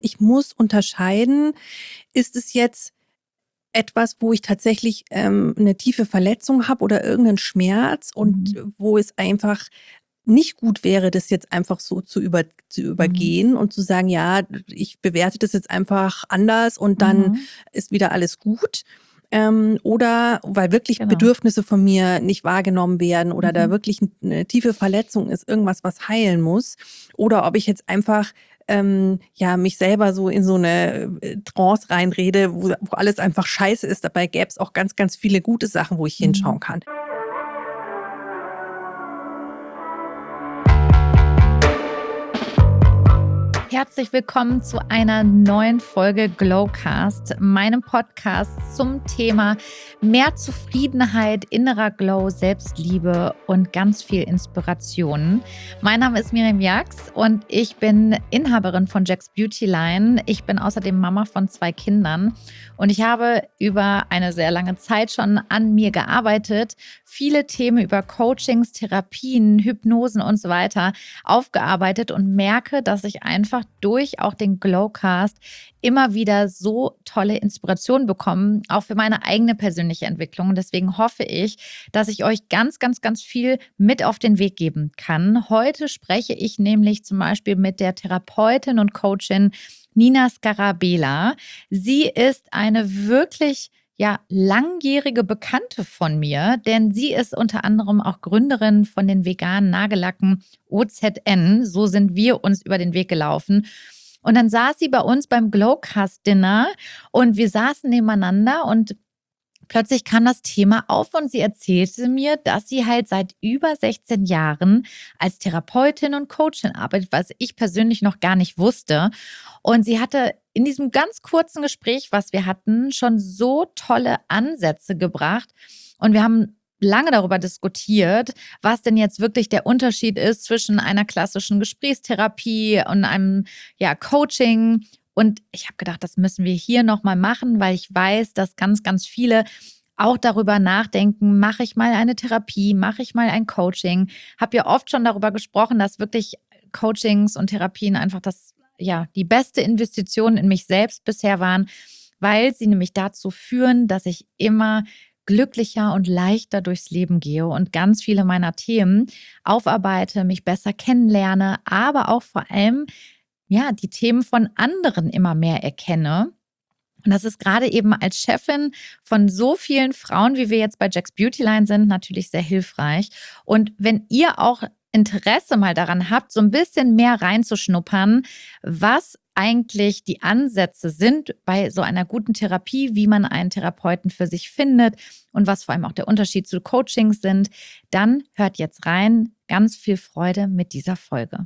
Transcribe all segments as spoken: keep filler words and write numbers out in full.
Ich muss unterscheiden, ist es jetzt etwas, wo ich tatsächlich ähm, eine tiefe Verletzung habe oder irgendeinen Schmerz und Mhm. wo es einfach nicht gut wäre, das jetzt einfach so zu über zu Mhm. übergehen und zu sagen: „Ja, ich bewerte das jetzt einfach anders und dann Mhm. ist wieder alles gut.“ Ähm, oder weil wirklich Genau. Bedürfnisse von mir nicht wahrgenommen werden oder da Mhm. wirklich eine tiefe Verletzung ist, irgendwas, was heilen muss. Oder ob ich jetzt einfach, ähm, ja, mich selber so in so eine äh, Trance reinrede, wo wo alles einfach scheiße ist. Dabei gäbe es auch ganz, ganz viele gute Sachen, wo ich Mhm. hinschauen kann. Herzlich willkommen zu einer neuen Folge Glowcast, meinem Podcast zum Thema mehr Zufriedenheit, innerer Glow, Selbstliebe und ganz viel Inspiration. Mein Name ist Miriam Jax und ich bin Inhaberin von Jax Beauty Line. Ich bin außerdem Mama von zwei Kindern und ich habe über eine sehr lange Zeit schon an mir gearbeitet, viele Themen über Coachings, Therapien, Hypnosen und so weiter aufgearbeitet und merke, dass ich einfach durch auch den Glowcast immer wieder so tolle Inspirationen bekomme, auch für meine eigene persönliche Entwicklung. Und deswegen hoffe ich, dass ich euch ganz, ganz, ganz viel mit auf den Weg geben kann. Heute spreche ich nämlich zum Beispiel mit der Therapeutin und Coachin Nina Scarabela. Sie ist eine wirklich ja, langjährige Bekannte von mir, denn sie ist unter anderem auch Gründerin von den veganen Nagellacken O Z N. So sind wir uns über den Weg gelaufen. Und dann saß sie bei uns beim Glowcast Dinner und wir saßen nebeneinander und plötzlich kam das Thema auf und sie erzählte mir, dass sie halt seit über sechzehn Jahren als Therapeutin und Coachin arbeitet, was ich persönlich noch gar nicht wusste. Und sie hatte in diesem ganz kurzen Gespräch, was wir hatten, schon so tolle Ansätze gebracht. Und wir haben lange darüber diskutiert, was denn jetzt wirklich der Unterschied ist zwischen einer klassischen Gesprächstherapie und einem ja, Coaching. Und ich habe gedacht, das müssen wir hier nochmal machen, weil ich weiß, dass ganz, ganz viele auch darüber nachdenken, mache ich mal eine Therapie, mache ich mal ein Coaching. Habe ja oft schon darüber gesprochen, dass wirklich Coachings und Therapien einfach das, ja, die beste Investition in mich selbst bisher waren, weil sie nämlich dazu führen, dass ich immer glücklicher und leichter durchs Leben gehe und ganz viele meiner Themen aufarbeite, mich besser kennenlerne, aber auch vor allem ja, die Themen von anderen immer mehr erkenne. Und das ist gerade eben als Chefin von so vielen Frauen, wie wir jetzt bei Jax Beauty Line sind, natürlich sehr hilfreich. Und wenn ihr auch Interesse mal daran habt, so ein bisschen mehr reinzuschnuppern, was eigentlich die Ansätze sind bei so einer guten Therapie, wie man einen Therapeuten für sich findet und was vor allem auch der Unterschied zu Coachings sind, dann hört jetzt rein. Ganz viel Freude mit dieser Folge.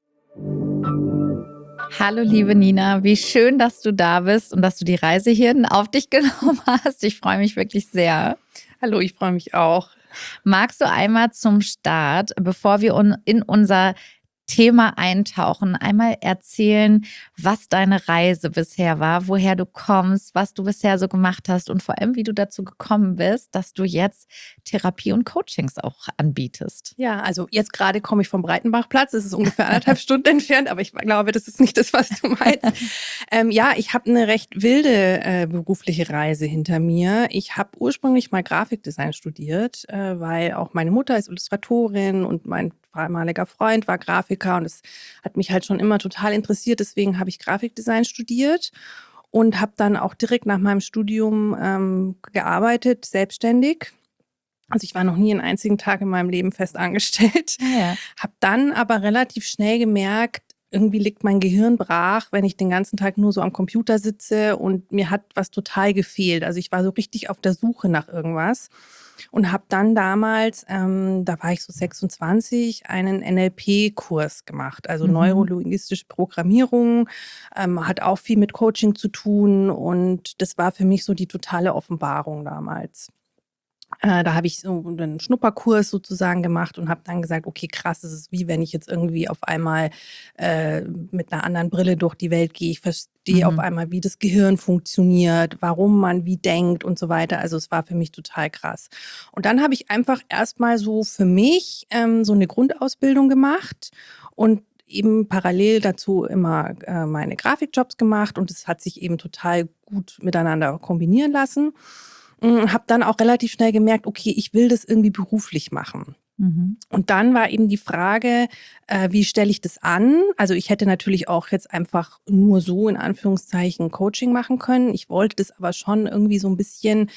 Hallo liebe Nina, wie schön, dass du da bist und dass du die Reise hierhin auf dich genommen hast. Ich freue mich wirklich sehr. Hallo, ich freue mich auch. Magst du einmal zum Start, bevor wir in unser Thema eintauchen, einmal erzählen, was deine Reise bisher war, woher du kommst, was du bisher so gemacht hast und vor allem, wie du dazu gekommen bist, dass du jetzt Therapie und Coachings auch anbietest? Ja, also jetzt gerade komme ich vom Breitenbachplatz. Es ist ungefähr anderthalb Stunden entfernt, aber ich glaube, das ist nicht das, was du meinst. Ähm, ja, ich habe eine recht wilde äh, berufliche Reise hinter mir. Ich habe ursprünglich mal Grafikdesign studiert, äh, weil auch meine Mutter ist Illustratorin und mein ehemaliger Freund war Grafiker und es hat mich halt schon immer total interessiert. Deswegen habe ich Grafikdesign studiert und habe dann auch direkt nach meinem Studium ähm, gearbeitet, selbstständig. Also ich war noch nie einen einzigen Tag in meinem Leben fest angestellt, Ah ja. habe dann aber relativ schnell gemerkt, irgendwie liegt mein Gehirn brach, wenn ich den ganzen Tag nur so am Computer sitze und mir hat was total gefehlt. Also ich war so richtig auf der Suche nach irgendwas und habe dann damals, ähm, da war ich so sechsundzwanzig, einen N L P-Kurs gemacht, also Mhm. neurolinguistische Programmierung, ähm, hat auch viel mit Coaching zu tun und das war für mich so die totale Offenbarung damals. Äh, da habe ich so einen Schnupperkurs sozusagen gemacht und habe dann gesagt: „Okay, krass, das ist wie wenn ich jetzt irgendwie auf einmal, äh, mit einer anderen Brille durch die Welt gehe. Ich verstehe auf Mhm. einmal, wie das Gehirn funktioniert, warum man wie denkt und so weiter.“ Also, es war für mich total krass. Und dann habe ich einfach erst mal so für mich, ähm, so eine Grundausbildung gemacht und eben parallel dazu immer äh, meine Grafikjobs gemacht und es hat sich eben total gut miteinander kombinieren lassen. Habe dann auch relativ schnell gemerkt, okay, ich will das irgendwie beruflich machen. Mhm. Und dann war eben die Frage, äh, wie stelle ich das an? Also ich hätte natürlich auch jetzt einfach nur so in Anführungszeichen Coaching machen können. Ich wollte das aber schon irgendwie so ein bisschen,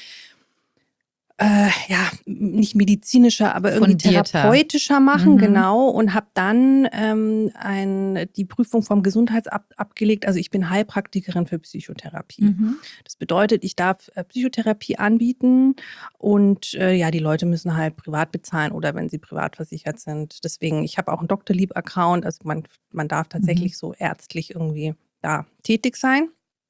äh, ja, nicht medizinischer, aber irgendwie Fundierter. therapeutischer machen, Mhm. genau. Und habe dann ähm, ein, die Prüfung vom Gesundheitsamt abgelegt. Also ich bin Heilpraktikerin für Psychotherapie. Mhm. Das bedeutet, ich darf äh, Psychotherapie anbieten und äh, ja, die Leute müssen halt privat bezahlen oder wenn sie privat versichert sind. Deswegen, ich habe auch einen Doctolib-Account, also man, man darf tatsächlich Mhm. so ärztlich irgendwie da tätig sein.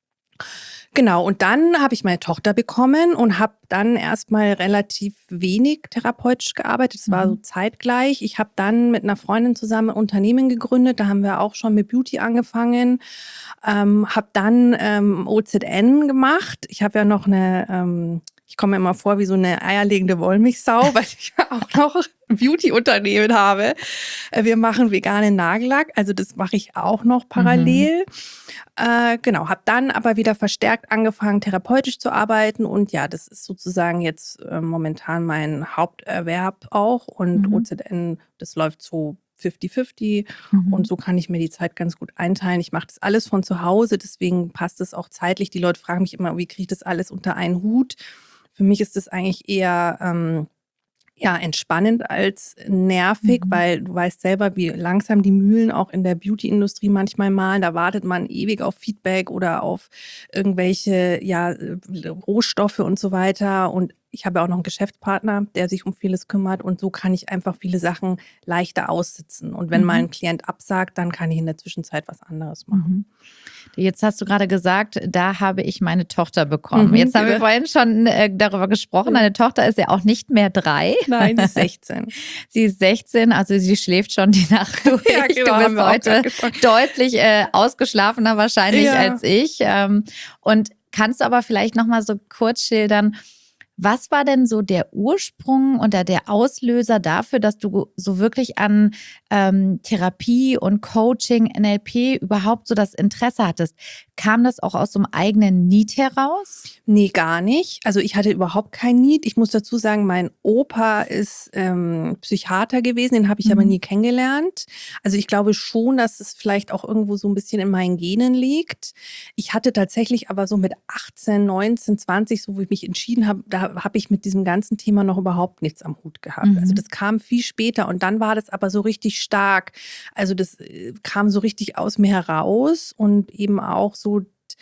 Genau, und dann habe ich meine Tochter bekommen und habe dann erstmal relativ wenig therapeutisch gearbeitet. Es war so Mhm. zeitgleich. Ich habe dann mit einer Freundin zusammen ein Unternehmen gegründet. Da haben wir auch schon mit Beauty angefangen. Ähm, habe dann ähm, O Z N gemacht. Ich habe ja noch eine, ähm, ich komme mir immer vor wie so eine eierlegende Wollmilchsau, weil ich ja auch noch ein Beauty-Unternehmen habe. Äh, Wir machen veganen Nagellack, also das mache ich auch noch parallel. Äh, genau, habe dann aber wieder verstärkt angefangen, therapeutisch zu arbeiten und ja, das ist sozusagen jetzt äh, momentan mein Haupterwerb auch und Mhm. O Z N, das läuft so fifty fifty Mhm. und so kann ich mir die Zeit ganz gut einteilen. Ich mache das alles von zu Hause, deswegen passt es auch zeitlich. Die Leute fragen mich immer, wie kriege ich das alles unter einen Hut? Für mich ist das eigentlich eher ähm, ja, entspannend als nervig, Mhm. weil du weißt selber, wie langsam die Mühlen auch in der Beauty-Industrie manchmal malen. Da wartet man ewig auf Feedback oder auf irgendwelche ja, äh, Rohstoffe und so weiter. Und ich habe ja auch noch einen Geschäftspartner, der sich um vieles kümmert. Und so kann ich einfach viele Sachen leichter aussitzen. Und wenn mal Mhm. ein Klient absagt, dann kann ich in der Zwischenzeit was anderes machen. Mhm. Jetzt hast du gerade gesagt, da habe ich meine Tochter bekommen. Mhm, Jetzt haben wir bitte. vorhin schon äh, darüber gesprochen. Deine Tochter ist ja auch nicht mehr drei. Nein, die ist sechzehn. Sie ist sechzehn, also sie schläft schon die Nacht durch. Ja, genau, Du haben bist wir auch heute grad gesprochen. deutlich äh, ausgeschlafener wahrscheinlich Ja. als ich. Ähm, und kannst du aber vielleicht noch mal so kurz schildern, was war denn so der Ursprung oder der Auslöser dafür, dass du so wirklich an ähm, Therapie und Coaching, N L P überhaupt so das Interesse hattest? Kam das auch aus so einem eigenen Need heraus? Nee, gar nicht. Also ich hatte überhaupt kein Need. Ich muss dazu sagen, mein Opa ist ähm, Psychiater gewesen, den habe ich Mhm. aber nie kennengelernt. Also ich glaube schon, dass es vielleicht auch irgendwo so ein bisschen in meinen Genen liegt. Ich hatte tatsächlich aber so mit achtzehn, neunzehn, zwanzig, so wo ich mich entschieden habe, da habe ich mit diesem ganzen Thema noch überhaupt nichts am Hut gehabt. Mhm. Also das kam viel später und dann war das aber so richtig stark. Also das äh, kam so richtig aus mir heraus und eben auch so,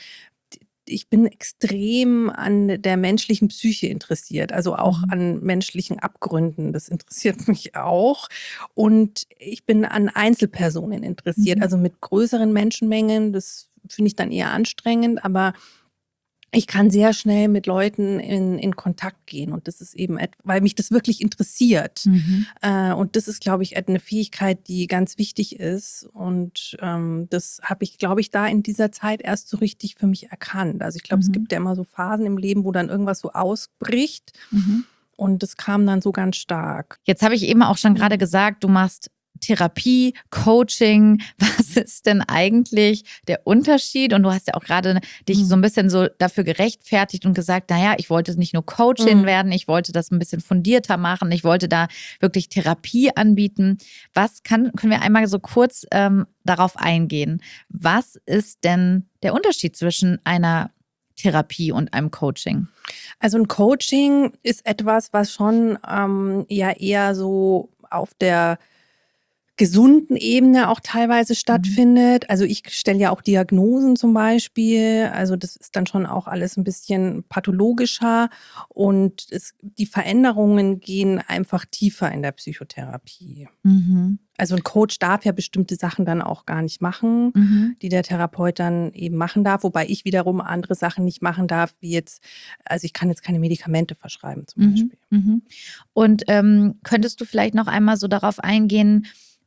ich bin extrem an der menschlichen Psyche interessiert, also auch Mhm. an menschlichen Abgründen. Das interessiert mich auch. Und ich bin an Einzelpersonen interessiert, Mhm. also mit größeren Menschenmengen. Das finde ich dann eher anstrengend, aber ich kann sehr schnell mit Leuten in, in Kontakt gehen und das ist eben, et- weil mich das wirklich interessiert. Mhm. Äh, und das ist, glaube ich, eine Fähigkeit, die ganz wichtig ist. Und ähm, das habe ich, glaube ich, da in dieser Zeit erst so richtig für mich erkannt. Also ich glaube, es Mhm. gibt ja immer so Phasen im Leben, wo dann irgendwas so ausbricht. Mhm. Und das kam dann so ganz stark. Jetzt habe ich eben auch schon gerade gesagt, du machst Therapie, Coaching. Was ist denn eigentlich der Unterschied? Und du hast ja auch gerade dich Mhm. so ein bisschen so dafür gerechtfertigt und gesagt, naja, ich wollte nicht nur Coachin Mhm. werden, ich wollte das ein bisschen fundierter machen, ich wollte da wirklich Therapie anbieten. Was kann, können wir einmal so kurz ähm, darauf eingehen? Was ist denn der Unterschied zwischen einer Therapie und einem Coaching? Also ein Coaching ist etwas, was schon ähm, ja eher so auf der gesunden Ebene auch teilweise stattfindet. Also ich stelle ja auch Diagnosen zum Beispiel. Also das ist dann schon auch alles ein bisschen pathologischer und es, die Veränderungen gehen einfach tiefer in der Psychotherapie. Mhm. Also ein Coach darf ja bestimmte Sachen dann auch gar nicht machen, Mhm. die der Therapeut dann eben machen darf, wobei ich wiederum andere Sachen nicht machen darf, wie jetzt, also ich kann jetzt keine Medikamente verschreiben zum Mhm. Beispiel. Mhm. Und ähm, könntest du vielleicht noch einmal so darauf eingehen,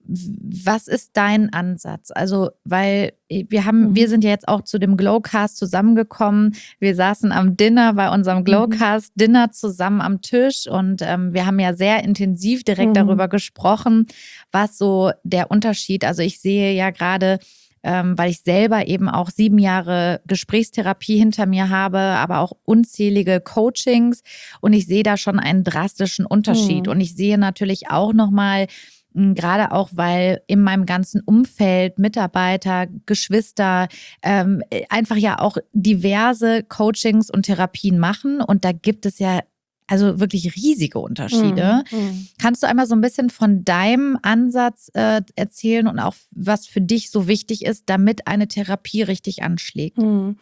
was ist dein Ansatz? Also, weil wir haben, Mhm. wir sind ja jetzt auch zu dem Glowcast zusammengekommen. Wir saßen am Dinner bei unserem Glowcast Dinner zusammen am Tisch und ähm, wir haben ja sehr intensiv direkt Mhm. darüber gesprochen, was so der Unterschied, also ich sehe ja gerade, ähm, weil ich selber eben auch sieben Jahre Gesprächstherapie hinter mir habe, aber auch unzählige Coachings und ich sehe da schon einen drastischen Unterschied Mhm. und ich sehe natürlich auch nochmal, gerade auch, weil in meinem ganzen Umfeld Mitarbeiter, Geschwister ähm, einfach ja auch diverse Coachings und Therapien machen und da gibt es ja also wirklich riesige Unterschiede. Mhm. Kannst du einmal so ein bisschen von deinem Ansatz äh, erzählen und auch was für dich so wichtig ist, damit eine Therapie richtig anschlägt? Mhm.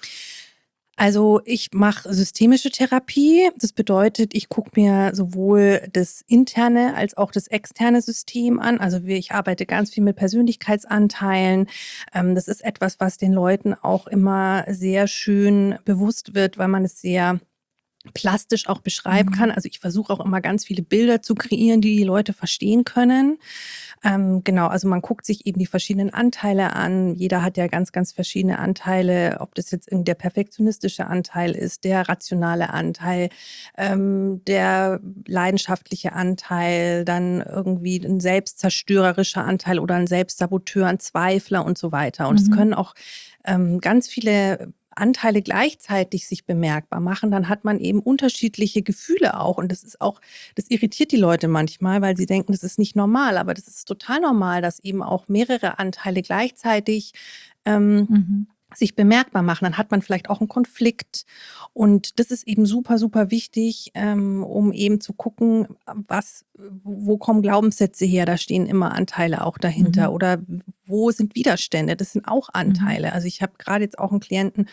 Also ich mache systemische Therapie. Das bedeutet, ich gucke mir sowohl das interne als auch das externe System an. Also wir, ich arbeite ganz viel mit Persönlichkeitsanteilen. Ähm, das ist etwas, was den Leuten auch immer sehr schön bewusst wird, weil man es sehr plastisch auch beschreiben Mhm. kann. Also ich versuche auch immer ganz viele Bilder zu kreieren, die die Leute verstehen können. Ähm, genau, also man guckt sich eben die verschiedenen Anteile an. Jeder hat ja ganz, ganz verschiedene Anteile, ob das jetzt irgendwie der perfektionistische Anteil ist, der rationale Anteil, ähm, der leidenschaftliche Anteil, dann irgendwie ein selbstzerstörerischer Anteil oder ein Selbstsaboteur, ein Zweifler und so weiter. Und es Mhm. können auch ähm, ganz viele Anteile gleichzeitig sich bemerkbar machen, dann hat man eben unterschiedliche Gefühle auch. Und das ist auch, das irritiert die Leute manchmal, weil sie denken, das ist nicht normal. Aber das ist total normal, dass eben auch mehrere Anteile gleichzeitig ähm, Mhm. sich bemerkbar machen. Dann hat man vielleicht auch einen Konflikt. Und das ist eben super, super wichtig, ähm, um eben zu gucken, was, wo kommen Glaubenssätze her? Da stehen immer Anteile auch dahinter. Mhm. Oder wo sind Widerstände? Das sind auch Mhm. Anteile. Also ich habe gerade jetzt auch einen Klienten,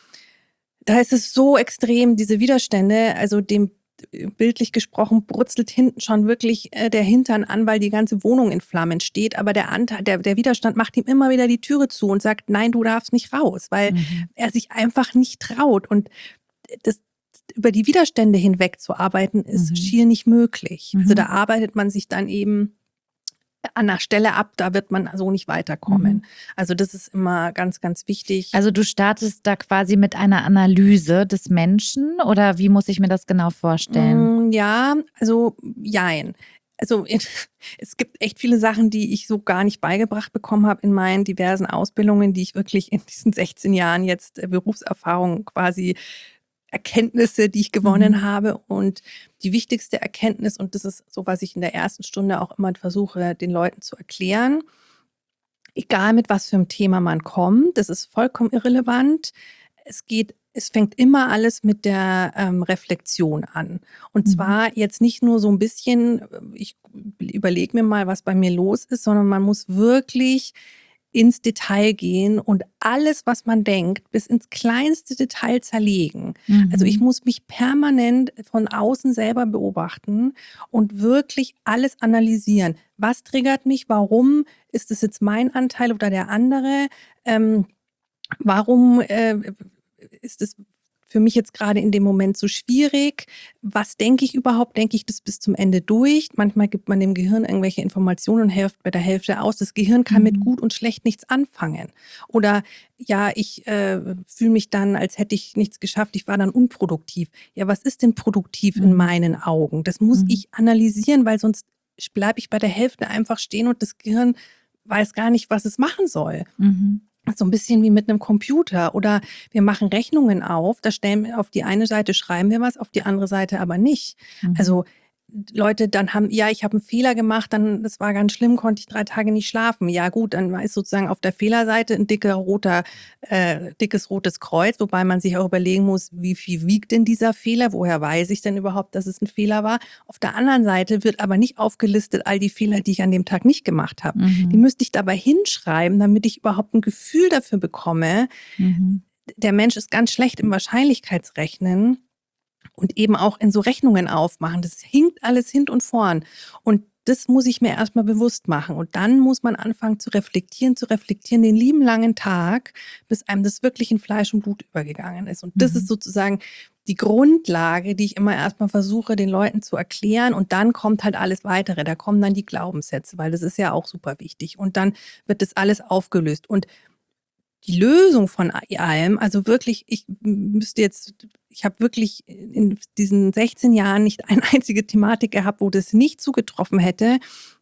da ist es so extrem, diese Widerstände, also dem bildlich gesprochen brutzelt hinten schon wirklich äh, der Hintern an, weil die ganze Wohnung in Flammen steht. Aber der, Anteil, der, der Widerstand macht ihm immer wieder die Türe zu und sagt, nein, du darfst nicht raus, weil Mhm. er sich einfach nicht traut. Und das, über die Widerstände hinweg zu arbeiten, ist Mhm. schier nicht möglich. Also Mhm. da arbeitet man sich dann eben an der Stelle ab, da wird man so nicht weiterkommen. Mhm. Also das ist immer ganz, ganz wichtig. Also du startest da quasi mit einer Analyse des Menschen oder wie muss ich mir das genau vorstellen? Mm, Ja, also jein. Also es gibt echt viele Sachen, die ich so gar nicht beigebracht bekommen habe in meinen diversen Ausbildungen, die ich wirklich in diesen sechzehn Jahren jetzt äh, Berufserfahrung quasi Erkenntnisse, die ich gewonnen Mhm. habe. Und die wichtigste Erkenntnis, und das ist so, was ich in der ersten Stunde auch immer versuche, den Leuten zu erklären, egal mit was für einem Thema man kommt, das ist vollkommen irrelevant. Es geht, es fängt immer alles mit der ähm, Reflexion an. Und Mhm. zwar jetzt nicht nur so ein bisschen, ich überlege mir mal, was bei mir los ist, sondern man muss wirklich ins Detail gehen und alles, was man denkt, bis ins kleinste Detail zerlegen. Also ich Mhm. muss mich permanent von außen selber beobachten und wirklich alles analysieren. Was triggert mich? Warum ist es jetzt mein Anteil oder der andere? Ähm, warum äh, ist es für mich jetzt gerade in dem Moment so schwierig? Was denke ich überhaupt? Denke ich das bis zum Ende durch? Manchmal gibt man dem Gehirn irgendwelche Informationen und hilft bei der Hälfte aus. Das Gehirn kann mit Mhm. gut und schlecht nichts anfangen. Oder ja, ich äh, fühle mich dann, als hätte ich nichts geschafft. Ich war dann unproduktiv. Ja, was ist denn produktiv in Mhm. meinen Augen? Das muss Mhm. ich analysieren, weil sonst bleibe ich bei der Hälfte einfach stehen und das Gehirn weiß gar nicht, was es machen soll. Mhm. So ein bisschen wie mit einem Computer oder wir machen Rechnungen auf, da stellen wir auf die eine Seite schreiben wir was, auf die andere Seite aber nicht. Mhm. Also, Leute dann haben ja, ich habe einen Fehler gemacht, dann das war ganz schlimm, konnte ich drei Tage nicht schlafen. Ja gut, dann ist sozusagen auf der Fehlerseite ein dicker roter äh, dickes rotes Kreuz, wobei man sich auch überlegen muss, wie viel wiegt denn dieser Fehler? Woher weiß ich denn überhaupt, dass es ein Fehler war? Auf der anderen Seite wird aber nicht aufgelistet all die Fehler, die ich an dem Tag nicht gemacht habe. Die Mhm. müsste ich dabei hinschreiben, damit ich überhaupt ein Gefühl dafür bekomme. Mhm. Der Mensch ist ganz schlecht im Wahrscheinlichkeitsrechnen und eben auch in so Rechnungen aufmachen. Das hinkt alles hin und vorn. Und das muss ich mir erstmal bewusst machen. Und dann muss man anfangen zu reflektieren, zu reflektieren den lieben langen Tag, bis einem das wirklich in Fleisch und Blut übergegangen ist. Und das Mhm. ist sozusagen die Grundlage, die ich immer erstmal versuche, den Leuten zu erklären. Und dann kommt halt alles Weitere. Da kommen dann die Glaubenssätze, weil das ist ja auch super wichtig. Und dann wird das alles aufgelöst. Und die Lösung von allem, also wirklich, ich müsste jetzt, ich habe wirklich in diesen sechzehn Jahren nicht eine einzige Thematik gehabt, wo das nicht zugetroffen hätte.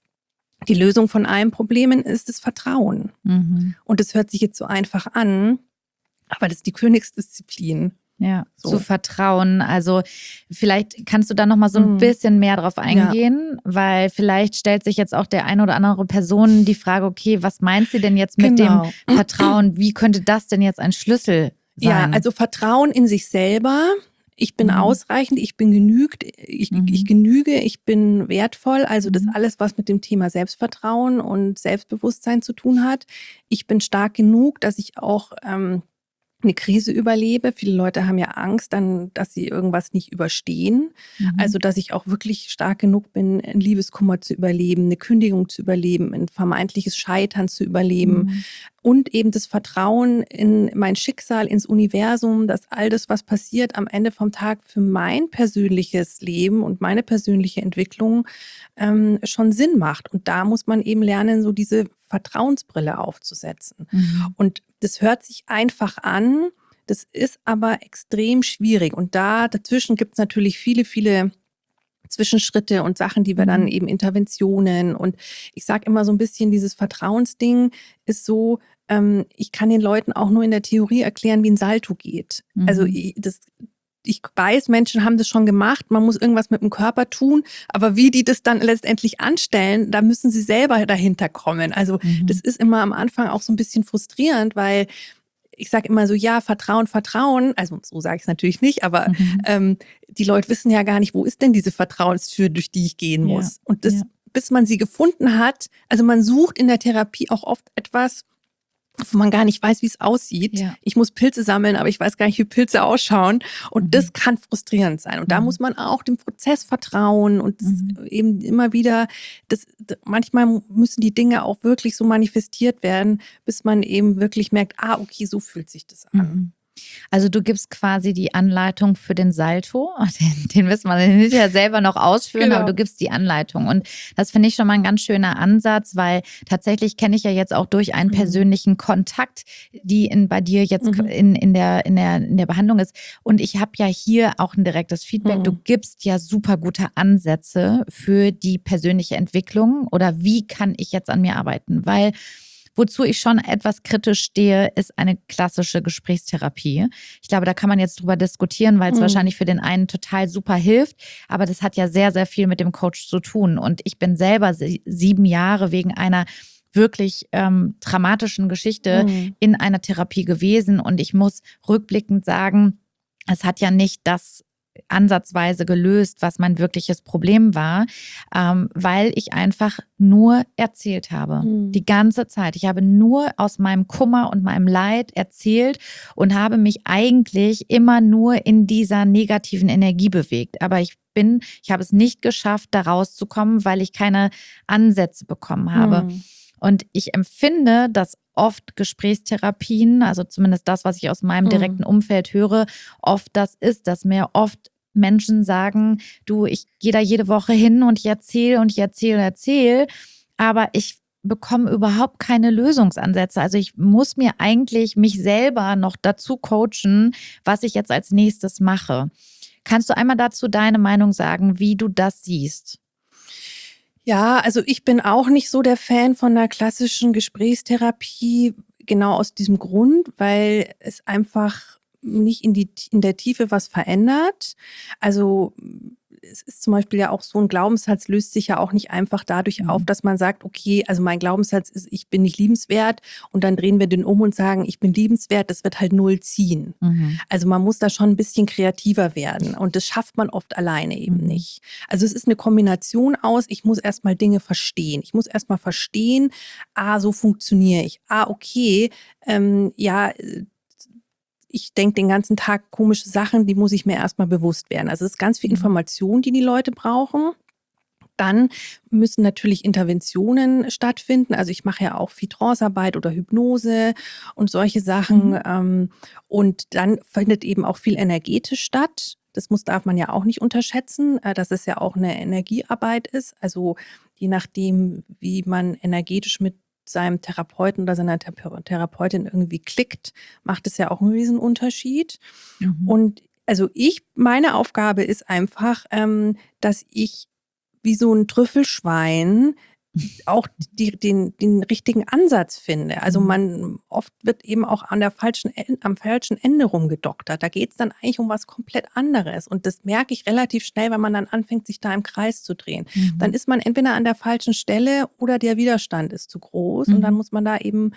Die Lösung von allen Problemen ist das Vertrauen. Mhm. Und das hört sich jetzt so einfach an, aber das ist die Königsdisziplin. Ja, So. zu vertrauen. Also vielleicht kannst du da noch mal so ein Mhm. bisschen mehr drauf eingehen, ja. Weil vielleicht stellt sich jetzt auch der eine oder andere Person die Frage, okay, was meint sie denn jetzt mit Genau. dem Vertrauen? Wie könnte das denn jetzt ein Schlüssel sein? Ja, also Vertrauen in sich selber. Ich bin Mhm. ausreichend, ich bin genügt, ich, Mhm. ich genüge, ich bin wertvoll. Also das Mhm. alles, was mit dem Thema Selbstvertrauen und Selbstbewusstsein zu tun hat. Ich bin stark genug, dass ich auch ähm, eine Krise überlebe. Viele Leute haben ja Angst, dann, dass sie irgendwas nicht überstehen. Mhm. Also, dass ich auch wirklich stark genug bin, einen Liebeskummer zu überleben, eine Kündigung zu überleben, ein vermeintliches Scheitern zu überleben. Mhm. Und eben das Vertrauen in mein Schicksal, ins Universum, dass all das, was passiert, am Ende vom Tag für mein persönliches Leben und meine persönliche Entwicklung ähm, schon Sinn macht. Und da muss man eben lernen, so diese Vertrauensbrille aufzusetzen. Mhm. Und das hört sich einfach an, das ist aber extrem schwierig. Und da dazwischen gibt es natürlich viele, viele Zwischenschritte und Sachen, die wir dann eben Interventionen und ich sage immer so ein bisschen, dieses Vertrauensding ist so, ähm, ich kann den Leuten auch nur in der Theorie erklären, wie ein Salto geht. Mhm. Also ich, das, ich weiß, Menschen haben das schon gemacht, man muss irgendwas mit dem Körper tun, aber wie die das dann letztendlich anstellen, da müssen sie selber dahinter kommen. Also Mhm. das ist immer am Anfang auch so ein bisschen frustrierend, weil ich sage immer so, ja, Vertrauen, Vertrauen, also so sage ich es natürlich nicht, aber Mhm. ähm, die Leute wissen ja gar nicht, wo ist denn diese Vertrauenstür, durch die ich gehen muss. Ja. Und das, Ja. bis man sie gefunden hat, also man sucht in der Therapie auch oft etwas, wo man gar nicht weiß, wie es aussieht. Ja. Ich muss Pilze sammeln, aber ich weiß gar nicht, wie Pilze ausschauen. Und Mhm. das kann frustrierend sein. Und Mhm. da muss man auch dem Prozess vertrauen und das Mhm. eben immer wieder, das, manchmal müssen die Dinge auch wirklich so manifestiert werden, bis man eben wirklich merkt, ah, okay, so fühlt sich das an. Mhm. Also du gibst quasi die Anleitung für den Salto, den, den müssen wir hinterher selber noch ausführen, Genau. aber du gibst die Anleitung und das finde ich schon mal ein ganz schöner Ansatz, weil tatsächlich kenne ich ja jetzt auch durch einen Mhm. persönlichen Kontakt, die in, bei dir jetzt Mhm. in, in, der, in, der, in der Behandlung ist und ich habe ja hier auch ein direktes Feedback, Mhm. du gibst ja super gute Ansätze für die persönliche Entwicklung oder wie kann ich jetzt an mir arbeiten, weil wozu ich schon etwas kritisch stehe, ist eine klassische Gesprächstherapie. Ich glaube, da kann man jetzt drüber diskutieren, weil es Mhm. wahrscheinlich für den einen total super hilft. Aber das hat ja sehr, sehr viel mit dem Coach zu tun. Und ich bin selber sie- sieben Jahre wegen einer wirklich ähm, dramatischen Geschichte Mhm. in einer Therapie gewesen. Und ich muss rückblickend sagen, es hat ja nicht das ansatzweise gelöst, was mein wirkliches Problem war, ähm, weil ich einfach nur erzählt habe. Mhm. Die ganze Zeit. Ich habe nur aus meinem Kummer und meinem Leid erzählt und habe mich eigentlich immer nur in dieser negativen Energie bewegt. Aber ich bin, ich habe es nicht geschafft, da rauszukommen, weil ich keine Ansätze bekommen habe. Mhm. Und ich empfinde, dass oft Gesprächstherapien, also zumindest das, was ich aus meinem Mhm. direkten Umfeld höre, oft das ist, dass mir oft Menschen sagen, du, ich gehe da jede Woche hin und ich erzähle und ich erzähle und erzähle, aber ich bekomme überhaupt keine Lösungsansätze. Also ich muss mir eigentlich mich selber noch dazu coachen, was ich jetzt als nächstes mache. Kannst du einmal dazu deine Meinung sagen, wie du das siehst? Ja, also ich bin auch nicht so der Fan von der klassischen Gesprächstherapie, genau aus diesem Grund, weil es einfach nicht in die, in der Tiefe was verändert. Also es ist zum Beispiel ja auch so, ein Glaubenssatz löst sich ja auch nicht einfach dadurch Mhm. auf, dass man sagt, okay, also mein Glaubenssatz ist, ich bin nicht liebenswert und dann drehen wir den um und sagen, ich bin liebenswert, das wird halt null ziehen. Mhm. Also man muss da schon ein bisschen kreativer werden und das schafft man oft alleine eben Mhm. nicht. Also es ist eine Kombination aus, ich muss erstmal Dinge verstehen. Ich muss erstmal verstehen, ah, so funktioniere ich. Ah, okay, ähm, ja, ich denke den ganzen Tag komische Sachen, die muss ich mir erstmal bewusst werden. Also es ist ganz viel Mhm. Information, die die Leute brauchen. Dann müssen natürlich Interventionen stattfinden. Also ich mache ja auch viel Trancearbeit oder Hypnose und solche Sachen. Mhm. Ähm, und dann findet eben auch viel energetisch statt. Das muss, darf man ja auch nicht unterschätzen, äh, dass es ja auch eine Energiearbeit ist. Also je nachdem, wie man energetisch mit seinem Therapeuten oder seiner Thera- Therapeutin irgendwie klickt, macht es ja auch einen riesen Unterschied. Mhm. Und also ich, meine Aufgabe ist einfach, ähm, dass ich wie so ein Trüffelschwein auch die, den, den richtigen Ansatz finde. Also Mhm. man oft wird eben auch an der falschen, En- am falschen Ende rumgedoktert. Da geht es dann eigentlich um was komplett anderes. Und das merke ich relativ schnell, wenn man dann anfängt, sich da im Kreis zu drehen. Dann Mhm. ist man entweder an der falschen Stelle oder der Widerstand ist zu groß. Und dann Mhm. muss man da eben,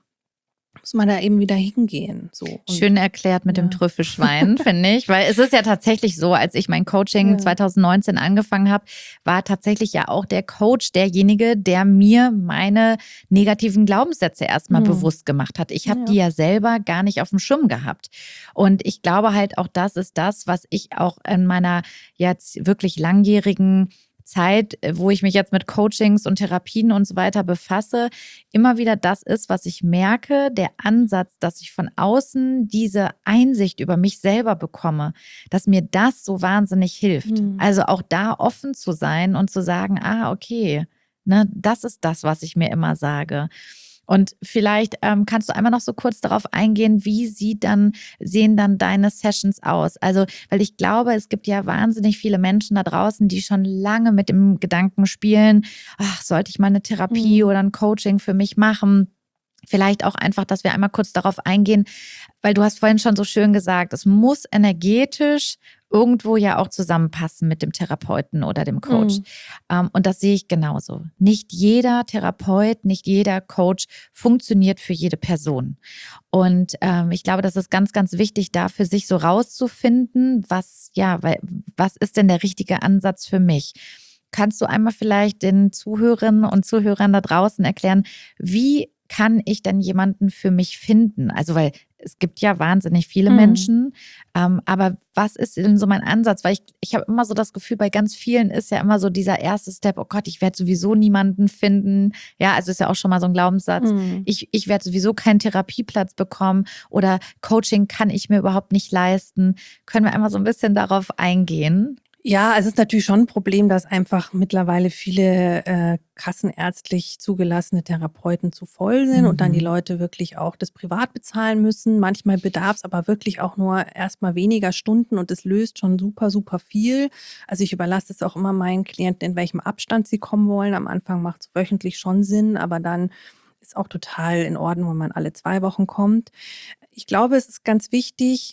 muss man da eben wieder hingehen. So. Und Schön erklärt mit dem ja. Trüffelschwein, finde ich. Weil es ist ja tatsächlich so, als ich mein Coaching Ja. zwanzig neunzehn angefangen habe, war tatsächlich ja auch der Coach derjenige, der mir meine negativen Glaubenssätze erstmal Mhm. bewusst gemacht hat. Ich habe Ja. die ja selber gar nicht auf dem Schirm gehabt. Und ich glaube halt auch, das ist das, was ich auch in meiner jetzt wirklich langjährigen Zeit, wo ich mich jetzt mit Coachings und Therapien und so weiter befasse, immer wieder das ist, was ich merke, der Ansatz, dass ich von außen diese Einsicht über mich selber bekomme, dass mir das so wahnsinnig hilft. Mhm. Also auch da offen zu sein und zu sagen, ah, okay, ne, das ist das, was ich mir immer sage. Und vielleicht ähm, kannst du einmal noch so kurz darauf eingehen, wie sieht dann, sehen dann deine Sessions aus? Also, weil ich glaube, es gibt ja wahnsinnig viele Menschen da draußen, die schon lange mit dem Gedanken spielen, ach, sollte ich mal eine Therapie Mhm. oder ein Coaching für mich machen? Vielleicht auch einfach, dass wir einmal kurz darauf eingehen, weil du hast vorhin schon so schön gesagt, es muss energetisch irgendwo ja auch zusammenpassen mit dem Therapeuten oder dem Coach. Mhm. Ähm, und das sehe ich genauso. Nicht jeder Therapeut, nicht jeder Coach funktioniert für jede Person. Und ähm, ich glaube, das ist ganz, ganz wichtig, da für sich so rauszufinden, was, ja, weil, was ist denn der richtige Ansatz für mich? Kannst du einmal vielleicht den Zuhörerinnen und Zuhörern da draußen erklären, wie kann ich denn jemanden für mich finden? Also, weil es gibt ja wahnsinnig viele Mhm. Menschen, ähm, aber was ist denn so mein Ansatz? Weil ich, ich habe immer so das Gefühl, bei ganz vielen ist ja immer so dieser erste Step, oh Gott, ich werde sowieso niemanden finden. Ja, also ist ja auch schon mal so ein Glaubenssatz. Mhm. Ich, ich werde sowieso keinen Therapieplatz bekommen oder Coaching kann ich mir überhaupt nicht leisten. Können wir einmal so ein bisschen darauf eingehen? Ja, es ist natürlich schon ein Problem, dass einfach mittlerweile viele äh, kassenärztlich zugelassene Therapeuten zu voll sind und dann die Mhm. Leute wirklich auch das privat bezahlen müssen. Manchmal bedarf es aber wirklich auch nur erstmal weniger Stunden und es löst schon super, super viel. Also ich überlasse es auch immer meinen Klienten, in welchem Abstand sie kommen wollen. Am Anfang macht es wöchentlich schon Sinn, aber dann ist auch total in Ordnung, wenn man alle zwei Wochen kommt. Ich glaube, es ist ganz wichtig,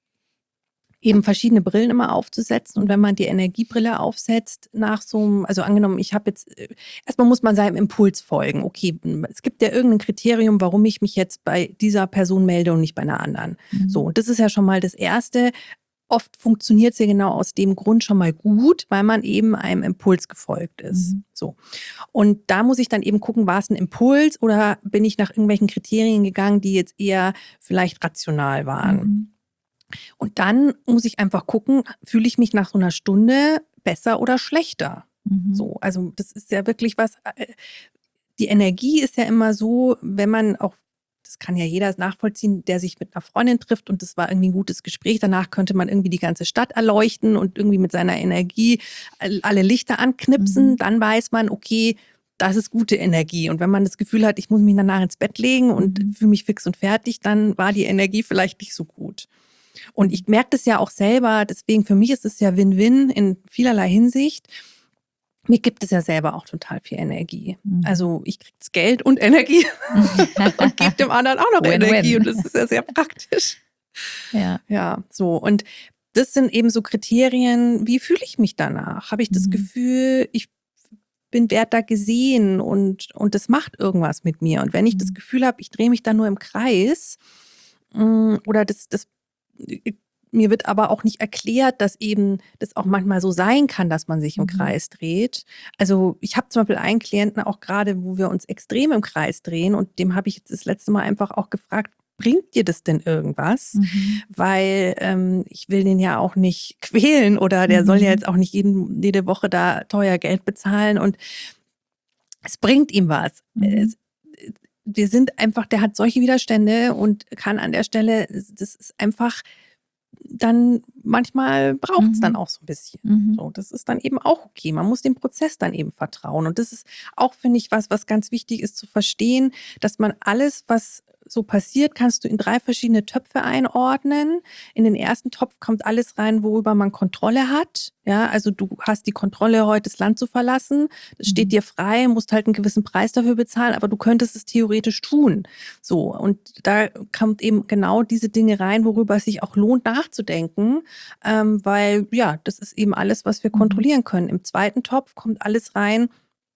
eben verschiedene Brillen immer aufzusetzen. Und wenn man die Energiebrille aufsetzt, nach so einem, also angenommen, ich habe jetzt, äh, erstmal muss man seinem Impuls folgen. Okay, es gibt ja irgendein Kriterium, warum ich mich jetzt bei dieser Person melde und nicht bei einer anderen. Mhm. So, und das ist ja schon mal das Erste. Oft funktioniert es ja genau aus dem Grund schon mal gut, weil man eben einem Impuls gefolgt ist. Mhm. So. Und da muss ich dann eben gucken, war es ein Impuls oder bin ich nach irgendwelchen Kriterien gegangen, die jetzt eher vielleicht rational waren. Mhm. Und dann muss ich einfach gucken, fühle ich mich nach so einer Stunde besser oder schlechter? Mhm. So, also das ist ja wirklich was, äh, die Energie ist ja immer so, wenn man auch, das kann ja jeder nachvollziehen, der sich mit einer Freundin trifft und das war irgendwie ein gutes Gespräch, danach könnte man irgendwie die ganze Stadt erleuchten und irgendwie mit seiner Energie alle Lichter anknipsen, Mhm. dann weiß man, okay, das ist gute Energie. Und wenn man das Gefühl hat, ich muss mich danach ins Bett legen und Mhm. fühle mich fix und fertig, dann war die Energie vielleicht nicht so gut. Und ich merke das ja auch selber, deswegen für mich ist es ja Win-Win in vielerlei Hinsicht. Mir gibt es ja selber auch total viel Energie. Mhm. Also ich kriege das Geld und Energie und gebe dem anderen auch noch Win-win. Energie und das ist ja sehr praktisch. Ja. Ja, so. Und das sind eben so Kriterien, wie fühle ich mich danach? Habe ich das Mhm. Gefühl, ich bin werter gesehen und, und das macht irgendwas mit mir. Und wenn ich das Mhm. Gefühl habe, ich drehe mich da nur im Kreis mh, oder das, das mir wird aber auch nicht erklärt, dass eben das auch manchmal so sein kann, dass man sich im Mhm. Kreis dreht. Also ich habe zum Beispiel einen Klienten auch gerade, wo wir uns extrem im Kreis drehen und dem habe ich jetzt das letzte Mal einfach auch gefragt, bringt dir das denn irgendwas? Mhm. Weil ähm, ich will den ja auch nicht quälen oder der Mhm. soll ja jetzt auch nicht jeden, jede Woche da teuer Geld bezahlen und es bringt ihm was. Mhm. Es, wir sind einfach, der hat solche Widerstände und kann an der Stelle, das ist einfach dann, manchmal braucht es dann Mhm. auch so ein bisschen. Mhm. So, das ist dann eben auch okay. Man muss dem Prozess dann eben vertrauen. Und das ist auch, finde ich, was, was ganz wichtig ist zu verstehen, dass man alles, was so passiert, kannst du in drei verschiedene Töpfe einordnen. In den ersten Topf kommt alles rein, worüber man Kontrolle hat. Ja, also du hast die Kontrolle, heute das Land zu verlassen. Das steht Mhm. dir frei, musst halt einen gewissen Preis dafür bezahlen, aber du könntest es theoretisch tun. So, und da kommt eben genau diese Dinge rein, worüber es sich auch lohnt nachzudenken, ähm, weil ja, das ist eben alles, was wir Mhm. kontrollieren können. Im zweiten Topf kommt alles rein,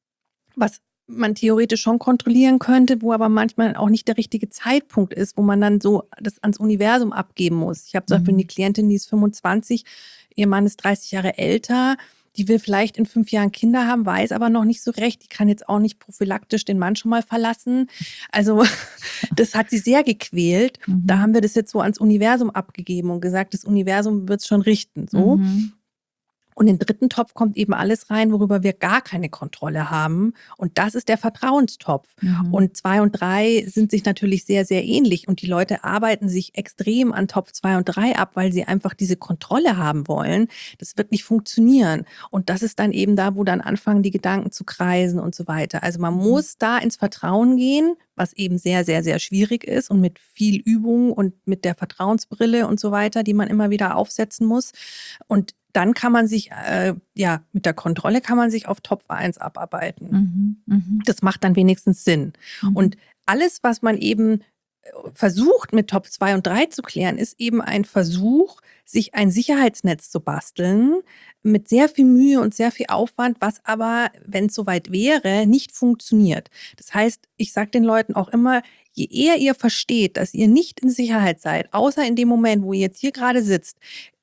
was man theoretisch schon kontrollieren könnte, wo aber manchmal auch nicht der richtige Zeitpunkt ist, wo man dann so das ans Universum abgeben muss. Ich habe zum Beispiel eine Mhm. Klientin, die ist fünfundzwanzig, ihr Mann ist dreißig Jahre älter, die will vielleicht in fünf Jahren Kinder haben, weiß aber noch nicht so recht, die kann jetzt auch nicht prophylaktisch den Mann schon mal verlassen. Also das hat sie sehr gequält. Da Mhm. haben wir das jetzt so ans Universum abgegeben und gesagt, das Universum wird es schon richten. So. Mhm. Und in den dritten Topf kommt eben alles rein, worüber wir gar keine Kontrolle haben. Und das ist der Vertrauenstopf. Mhm. Und zwei und drei sind sich natürlich sehr, sehr ähnlich. Und die Leute arbeiten sich extrem an Topf zwei und drei ab, weil sie einfach diese Kontrolle haben wollen. Das wird nicht funktionieren. Und das ist dann eben da, wo dann anfangen, die Gedanken zu kreisen und so weiter. Also man Mhm. muss da ins Vertrauen gehen, was eben sehr, sehr, sehr schwierig ist und mit viel Übung und mit der Vertrauensbrille und so weiter, die man immer wieder aufsetzen muss. Und dann kann man sich, äh, ja, mit der Kontrolle kann man sich auf Topf eins abarbeiten. Mhm. Mhm. Das macht dann wenigstens Sinn. Mhm. Und alles, was man eben versucht mit Topf zwei und drei zu klären, ist eben ein Versuch, sich ein Sicherheitsnetz zu basteln, mit sehr viel Mühe und sehr viel Aufwand, was aber, wenn es soweit wäre, nicht funktioniert. Das heißt, ich sage den Leuten auch immer, je eher ihr versteht, dass ihr nicht in Sicherheit seid, außer in dem Moment, wo ihr jetzt hier gerade sitzt,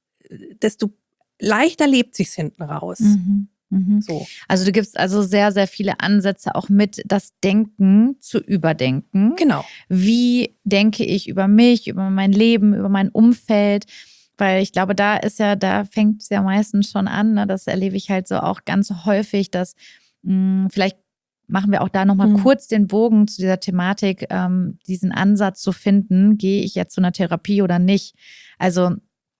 desto leichter lebt sich's hinten raus. Mhm. Mhm. So. Also du gibst also sehr, sehr viele Ansätze auch mit, das Denken zu überdenken. Genau. Wie denke ich über mich, über mein Leben, über mein Umfeld? Weil ich glaube, da ist ja, da fängt es ja meistens schon an. Ne? Das erlebe ich halt so auch ganz häufig, dass mh, vielleicht machen wir auch da nochmal Hm. kurz den Bogen zu dieser Thematik, ähm, diesen Ansatz zu finden, gehe ich jetzt zu einer Therapie oder nicht? Also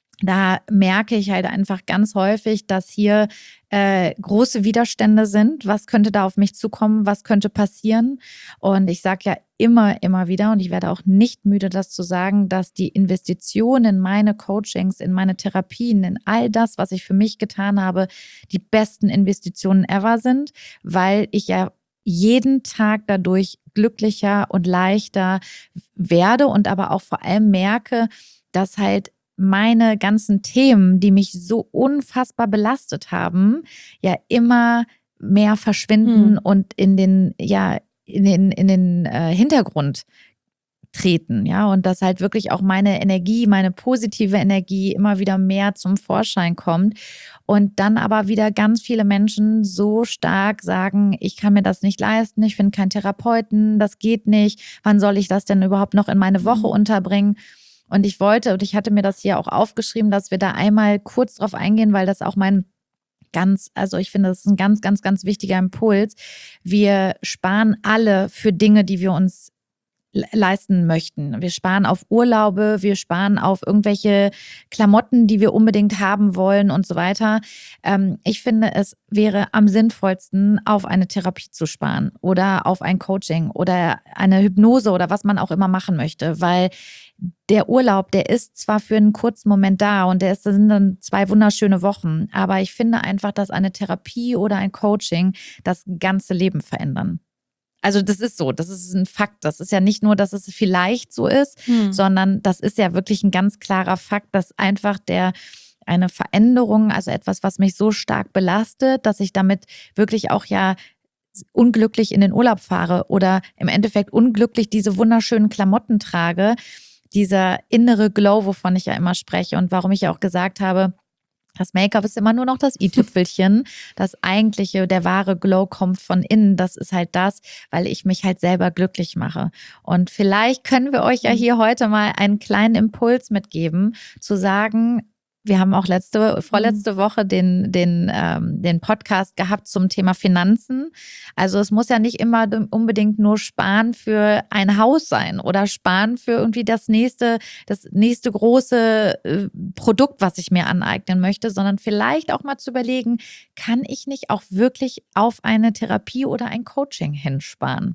da merke ich halt einfach ganz häufig, dass hier äh, große Widerstände sind. Was könnte da auf mich zukommen? Was könnte passieren? Und ich sage ja immer, immer wieder, und ich werde auch nicht müde, das zu sagen, dass die Investition in meine Coachings, in meine Therapien, in all das, was ich für mich getan habe, die besten Investitionen ever sind, weil ich ja jeden Tag dadurch glücklicher und leichter werde und aber auch vor allem merke, dass halt meine ganzen Themen, die mich so unfassbar belastet haben, ja immer mehr verschwinden Hm. und in den, ja, in den, in den äh, Hintergrund treten, ja, und dass halt wirklich auch meine Energie, meine positive Energie immer wieder mehr zum Vorschein kommt und dann aber wieder ganz viele Menschen so stark sagen, ich kann mir das nicht leisten, ich finde keinen Therapeuten, das geht nicht, wann soll ich das denn überhaupt noch in meine Woche unterbringen? Und ich wollte, und ich hatte mir das hier auch aufgeschrieben, dass wir da einmal kurz drauf eingehen, weil das auch mein ganz, also ich finde, das ist ein ganz, ganz, ganz wichtiger Impuls. Wir sparen alle für Dinge, die wir uns leisten möchten. Wir sparen auf Urlaube, wir sparen auf irgendwelche Klamotten, die wir unbedingt haben wollen und so weiter. Ähm, ich finde, es wäre am sinnvollsten, auf eine Therapie zu sparen oder auf ein Coaching oder eine Hypnose oder was man auch immer machen möchte, weil der Urlaub, der ist zwar für einen kurzen Moment da und der ist, das sind dann zwei wunderschöne Wochen, aber ich finde einfach, dass eine Therapie oder ein Coaching das ganze Leben verändern. Also das ist so, das ist ein Fakt. Das ist ja nicht nur, dass es vielleicht so ist, Hm. sondern das ist ja wirklich ein ganz klarer Fakt, dass einfach der eine Veränderung, also etwas, was mich so stark belastet, dass ich damit wirklich auch ja unglücklich in den Urlaub fahre oder im Endeffekt unglücklich diese wunderschönen Klamotten trage, dieser innere Glow, wovon ich ja immer spreche und warum ich ja auch gesagt habe, Das Make-up ist immer nur noch das i-Tüpfelchen. Das eigentliche, der wahre Glow kommt von innen. Das ist halt das, weil ich mich halt selber glücklich mache. Und vielleicht können wir euch ja hier heute mal einen kleinen Impuls mitgeben, zu sagen, wir haben auch letzte, vorletzte Woche den, den, ähm, den Podcast gehabt zum Thema Finanzen. Also es muss ja nicht immer unbedingt nur Sparen für ein Haus sein oder Sparen für irgendwie das nächste, das nächste große äh, Produkt, was ich mir aneignen möchte, sondern vielleicht auch mal zu überlegen, kann ich nicht auch wirklich auf eine Therapie oder ein Coaching hinsparen?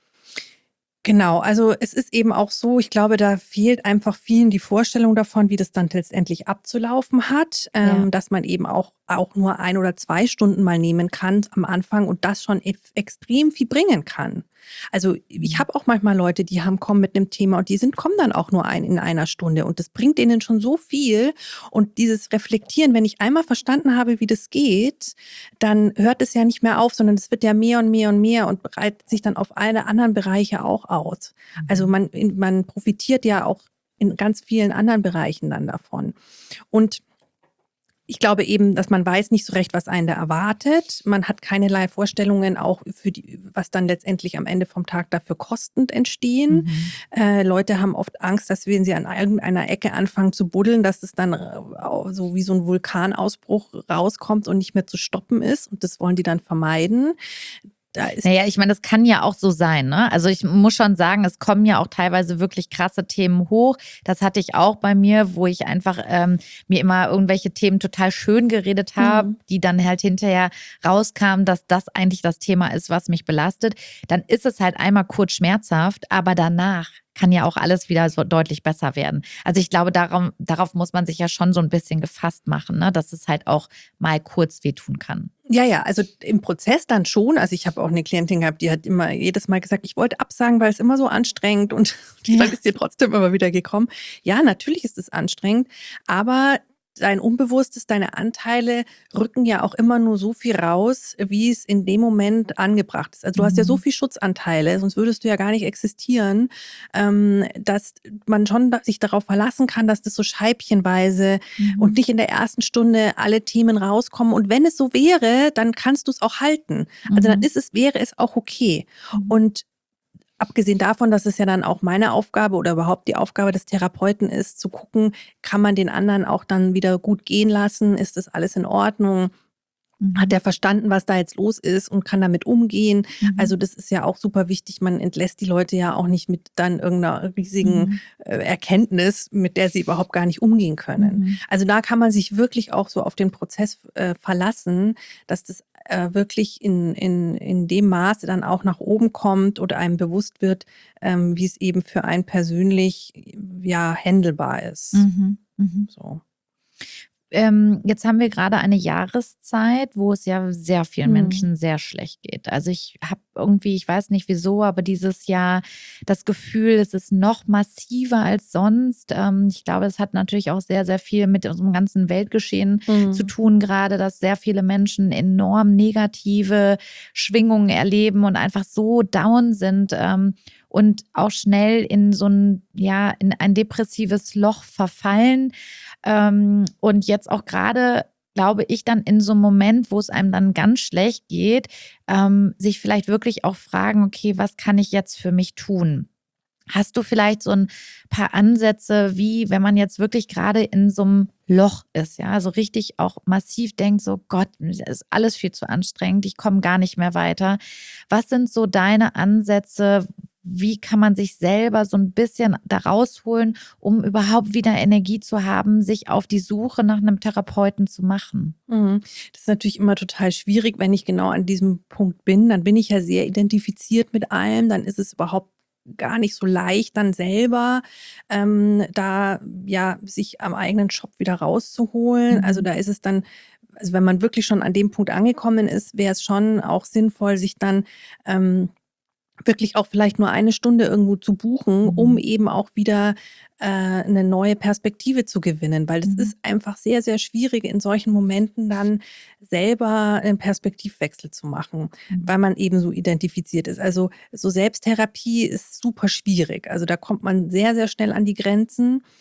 Genau, also es ist eben auch so, ich glaube, da fehlt einfach vielen die Vorstellung davon, wie das dann letztendlich abzulaufen hat, ähm, Ja. dass man eben auch, auch nur ein oder zwei Stunden mal nehmen kann am Anfang und das schon ex- extrem viel bringen kann. Also ich habe auch manchmal Leute, die haben kommen mit einem Thema und die sind kommen dann auch nur ein in einer Stunde und das bringt denen schon so viel und dieses Reflektieren, wenn ich einmal verstanden habe, wie das geht, dann hört es ja nicht mehr auf, sondern es wird ja mehr und mehr und mehr und breitet sich dann auf alle anderen Bereiche auch aus. Also man, man profitiert ja auch in ganz vielen anderen Bereichen dann davon. Und ich glaube eben, dass man weiß nicht so recht, was einen da erwartet. Man hat keinerlei Vorstellungen auch für die, was dann letztendlich am Ende vom Tag dafür kostend entstehen. Mhm. Äh, Leute haben oft Angst, dass wenn sie an irgendeiner Ecke anfangen zu buddeln, dass es dann äh, so wie so ein Vulkanausbruch rauskommt und nicht mehr zu stoppen ist. Und das wollen die dann vermeiden. Da ist Naja, ich meine, das kann ja auch so sein, ne? Also ich muss schon sagen, es kommen ja auch teilweise wirklich krasse Themen hoch. Das hatte ich auch bei mir, wo ich einfach ähm, mir immer irgendwelche Themen total schön geredet habe, Mhm. die dann halt hinterher rauskamen, dass das eigentlich das Thema ist, was mich belastet. Dann ist es halt einmal kurz schmerzhaft, aber danach kann ja auch alles wieder so deutlich besser werden. Also ich glaube, darauf, darauf muss man sich ja schon so ein bisschen gefasst machen, ne? Dass es halt auch mal kurz wehtun kann. Ja, ja, also im Prozess dann schon. Also ich habe auch eine Klientin gehabt, die hat immer jedes Mal gesagt, ich wollte absagen, weil es immer so anstrengend und Ja. dann ist sie trotzdem immer wieder gekommen. Ja, natürlich ist es anstrengend, aber dein Unbewusstes, deine Anteile rücken ja auch immer nur so viel raus, wie es in dem Moment angebracht ist. Also du hast ja so Mhm. viel Schutzanteile, sonst würdest du ja gar nicht existieren, ähm, dass man schon da- sich darauf verlassen kann, dass das so scheibchenweise Mhm. und nicht in der ersten Stunde alle Themen rauskommen. Und wenn es so wäre, dann kannst du es auch halten. Also dann Mhm. ist es, wäre es auch okay. Mhm. Und abgesehen davon, dass es ja dann auch meine Aufgabe oder überhaupt die Aufgabe des Therapeuten ist, zu gucken, kann man den anderen auch dann wieder gut gehen lassen? Ist das alles in Ordnung? Hat der verstanden, was da jetzt los ist und kann damit umgehen? Mhm. Also das ist ja auch super wichtig. Man entlässt die Leute ja auch nicht mit dann irgendeiner riesigen Mhm. äh, Erkenntnis, mit der sie überhaupt gar nicht umgehen können. Mhm. Also da kann man sich wirklich auch so auf den Prozess äh, verlassen, dass das äh, wirklich in, in, in dem Maße dann auch nach oben kommt oder einem bewusst wird, ähm, wie es eben für einen persönlich ja handelbar ist. Mhm. Mhm. So. Ähm, jetzt haben wir gerade eine Jahreszeit, wo es ja sehr vielen Mhm. Menschen sehr schlecht geht. Also ich habe irgendwie, ich weiß nicht wieso, aber dieses Jahr das Gefühl, es ist noch massiver als sonst. Ähm, ich glaube, es hat natürlich auch sehr, sehr viel mit unserem ganzen Weltgeschehen Mhm. zu tun, gerade, dass sehr viele Menschen enorm negative Schwingungen erleben und einfach so down sind. Ähm, und auch schnell in so ein, ja, in ein depressives Loch verfallen. Ähm, und jetzt auch gerade, glaube ich, dann in so einem Moment, wo es einem dann ganz schlecht geht, ähm, sich vielleicht wirklich auch fragen, okay, was kann ich jetzt für mich tun? Hast du vielleicht so ein paar Ansätze, wie wenn man jetzt wirklich gerade in so einem Loch ist, ja, also richtig auch massiv denkt, so Gott, das ist alles viel zu anstrengend, ich komme gar nicht mehr weiter. Was sind so deine Ansätze? Wie kann man sich selber so ein bisschen da rausholen, um überhaupt wieder Energie zu haben, sich auf die Suche nach einem Therapeuten zu machen? Mhm. Das ist natürlich immer total schwierig, wenn ich genau an diesem Punkt bin. Dann bin ich ja sehr identifiziert mit allem. Dann ist es überhaupt gar nicht so leicht, dann selber ähm, da ja sich am eigenen Shop wieder rauszuholen. Also Mhm. da ist es dann, also wenn man wirklich schon an dem Punkt angekommen ist, wäre es schon auch sinnvoll, sich dann ähm, wirklich auch vielleicht nur eine Stunde irgendwo zu buchen, um Mhm. eben auch wieder äh, eine neue Perspektive zu gewinnen. Weil das Mhm. ist einfach sehr, sehr schwierig, in solchen Momenten dann selber einen Perspektivwechsel zu machen, Mhm. weil man eben so identifiziert ist. Also so Selbsttherapie ist super schwierig. Also da kommt man sehr, sehr schnell an die Grenzen.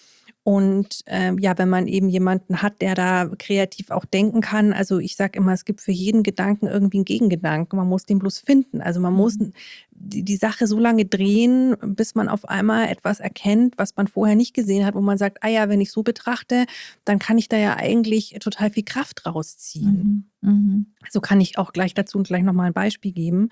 Und ähm, ja, wenn man eben jemanden hat, der da kreativ auch denken kann, also ich sage immer, es gibt für jeden Gedanken irgendwie einen Gegengedanken. Man muss den bloß finden. Also man muss Mhm. die, die Sache so lange drehen, bis man auf einmal etwas erkennt, was man vorher nicht gesehen hat, wo man sagt, ah ja, wenn ich so betrachte, dann kann ich da ja eigentlich total viel Kraft rausziehen. Mhm. Mhm. So kann ich auch gleich dazu gleich nochmal ein Beispiel geben.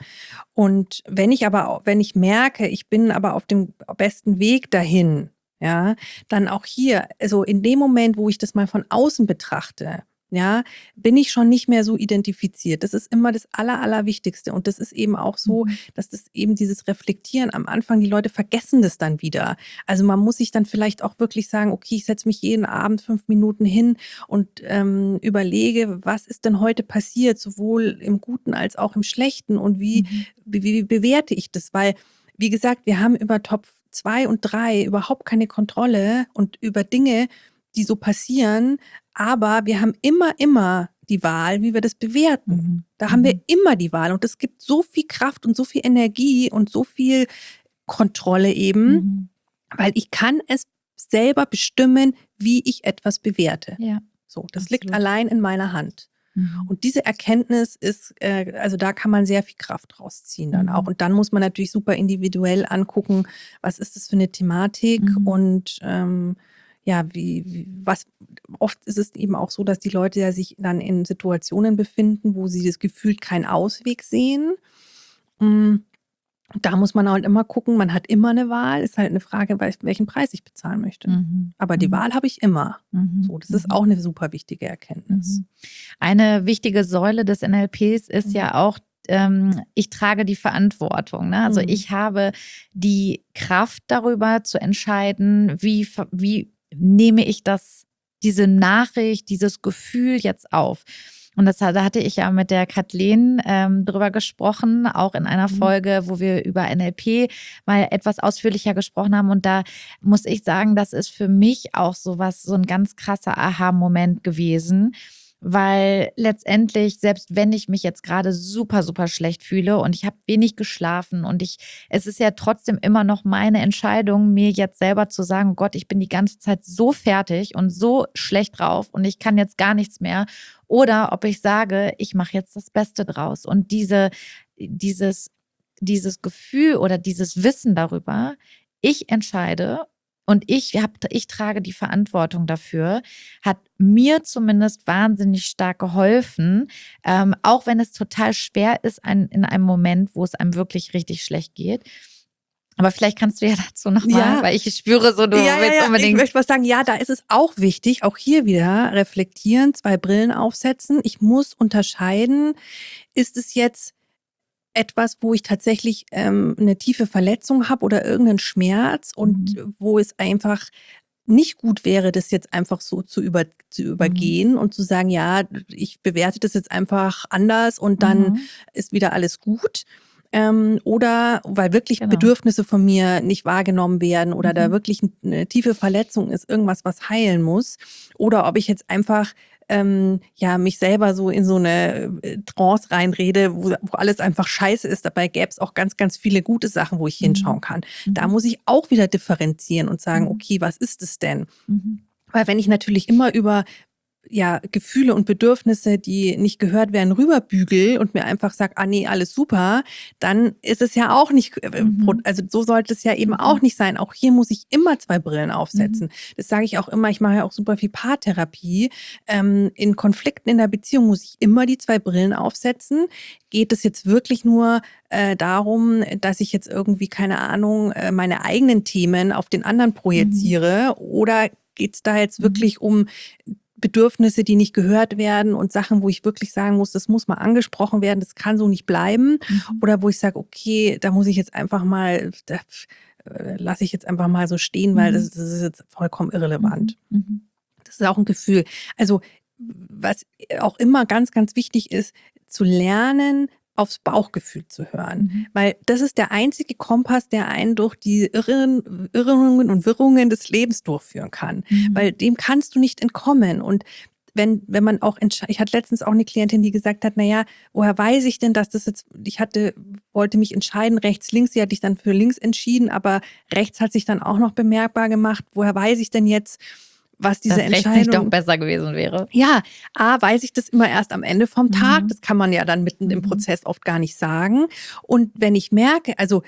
Und wenn ich aber, auch- wenn ich merke, ich bin aber auf dem besten Weg dahin, ja, dann auch hier, also in dem Moment, wo ich das mal von außen betrachte, ja, bin ich schon nicht mehr so identifiziert. Das ist immer das Aller, Allerwichtigste. Und das ist eben auch so, Mhm. dass das eben dieses Reflektieren am Anfang, die Leute vergessen das dann wieder. Also man muss sich dann vielleicht auch wirklich sagen, okay, ich setze mich jeden Abend fünf Minuten hin und ähm, überlege, was ist denn heute passiert, sowohl im Guten als auch im Schlechten und wie, Mhm. wie, wie bewerte ich das? Weil, wie gesagt, wir haben über Top zwei und drei überhaupt keine Kontrolle und über Dinge, die so passieren, aber wir haben immer, immer die Wahl, wie wir das bewerten. Mhm. Da haben wir Mhm. immer die Wahl und es gibt so viel Kraft und so viel Energie und so viel Kontrolle eben, Mhm. weil ich kann es selber bestimmen, wie ich etwas bewerte. Ja, So, das liegt absolut. allein in meiner Hand. Mhm. Und diese Erkenntnis ist, äh, also da kann man sehr viel Kraft rausziehen dann auch. Mhm. Und dann muss man natürlich super individuell angucken, was ist das für eine Thematik Mhm. und ähm, ja, wie, wie, was, oft ist es eben auch so, dass die Leute ja sich dann in Situationen befinden, wo sie das gefühlt keinen Ausweg sehen. Mm, Da muss man halt immer gucken, man hat immer eine Wahl, ist halt eine Frage, wel- welchen Preis ich bezahlen möchte. Mhm. Aber die Mhm. Wahl habe ich immer. Mhm. So, das ist Mhm. auch eine super wichtige Erkenntnis. Mhm. Eine wichtige Säule des N L Ps ist Mhm. ja auch, ähm, ich trage die Verantwortung. Ne? Also Mhm. ich habe die Kraft darüber zu entscheiden, wie, ver- wie nehme ich das, diese Nachricht, dieses Gefühl jetzt auf. Und das, da hatte ich ja mit der Kathleen ähm, drüber gesprochen, auch in einer Mhm. Folge, wo wir über N L P mal etwas ausführlicher gesprochen haben. Und da muss ich sagen, das ist für mich auch sowas, so ein ganz krasser Aha-Moment gewesen. Weil letztendlich, selbst wenn ich mich jetzt gerade super, super schlecht fühle und ich habe wenig geschlafen und ich, es ist ja trotzdem immer noch meine Entscheidung, mir jetzt selber zu sagen, oh Gott, ich bin die ganze Zeit so fertig und so schlecht drauf und ich kann jetzt gar nichts mehr. Oder ob ich sage, ich mache jetzt das Beste draus. Und diese, dieses, dieses Gefühl oder dieses Wissen darüber, ich entscheide und ich hab, ich trage die Verantwortung dafür, hat mir zumindest wahnsinnig stark geholfen, ähm, auch wenn es total schwer ist ein, in einem Moment, wo es einem wirklich richtig schlecht geht. Aber vielleicht kannst du ja dazu nochmal, Ja, weil ich spüre so, du ja, ja, willst ja. Ich unbedingt. möchte was sagen. Ja, da ist es auch wichtig, auch hier wieder reflektieren, zwei Brillen aufsetzen. Ich muss unterscheiden, ist es jetzt etwas, wo ich tatsächlich ähm, eine tiefe Verletzung habe oder irgendeinen Schmerz und Mhm. wo es einfach nicht gut wäre, das jetzt einfach so zu, über, zu übergehen und zu sagen, ja, ich bewerte das jetzt einfach anders und dann Mhm. ist wieder alles gut. Ähm, oder weil wirklich Genau. Bedürfnisse von mir nicht wahrgenommen werden oder Mhm. da wirklich eine tiefe Verletzung ist, irgendwas, was heilen muss. Oder ob ich jetzt einfach ähm, ja, mich selber so in so eine äh, Trance reinrede, wo, wo alles einfach scheiße ist. Dabei gäbe es auch ganz, ganz viele gute Sachen, wo ich Mhm. hinschauen kann. Da Mhm. muss ich auch wieder differenzieren und sagen, Mhm. okay, was ist es denn? Mhm. Weil wenn ich natürlich immer über ja, Gefühle und Bedürfnisse, die nicht gehört werden, rüberbügel und mir einfach sag, ah nee, alles super, dann ist es ja auch nicht, äh, Mhm. also so sollte es ja eben Mhm. auch nicht sein. Auch hier muss ich immer zwei Brillen aufsetzen. Mhm. Das sage ich auch immer, ich mache ja auch super viel Paartherapie. Ähm, in Konflikten in der Beziehung muss ich immer die zwei Brillen aufsetzen. Geht es jetzt wirklich nur äh, darum, dass ich jetzt irgendwie, keine Ahnung, äh, meine eigenen Themen auf den anderen projiziere, mhm. oder geht es da jetzt Mhm. wirklich um Bedürfnisse, die nicht gehört werden und Sachen, wo ich wirklich sagen muss, das muss mal angesprochen werden, das kann so nicht bleiben. Mhm. Oder wo ich sage, okay, da muss ich jetzt einfach mal, da äh, lasse ich jetzt einfach mal so stehen, weil das, das ist jetzt vollkommen irrelevant. Mhm. Mhm. Das ist auch ein Gefühl. Also was auch immer ganz, ganz wichtig ist, zu lernen, aufs Bauchgefühl zu hören. Mhm. Weil das ist der einzige Kompass, der einen durch die Irren, Irrungen und Wirrungen des Lebens durchführen kann. Mhm. Weil dem kannst du nicht entkommen. Und wenn, wenn man auch entscheidet, ich hatte letztens auch eine Klientin, die gesagt hat, naja, woher weiß ich denn, dass das jetzt, ich hatte, wollte mich entscheiden, rechts, links, sie hatte ich dann für links entschieden, aber rechts hat sich dann auch noch bemerkbar gemacht. Woher weiß ich denn jetzt, was diese dass rechts Entscheidung... nicht doch besser gewesen wäre. Ja, A, weiß ich das immer erst am Ende vom Tag. Mhm. Das kann man ja dann mitten im Mhm. Prozess oft gar nicht sagen. Und wenn ich merke, also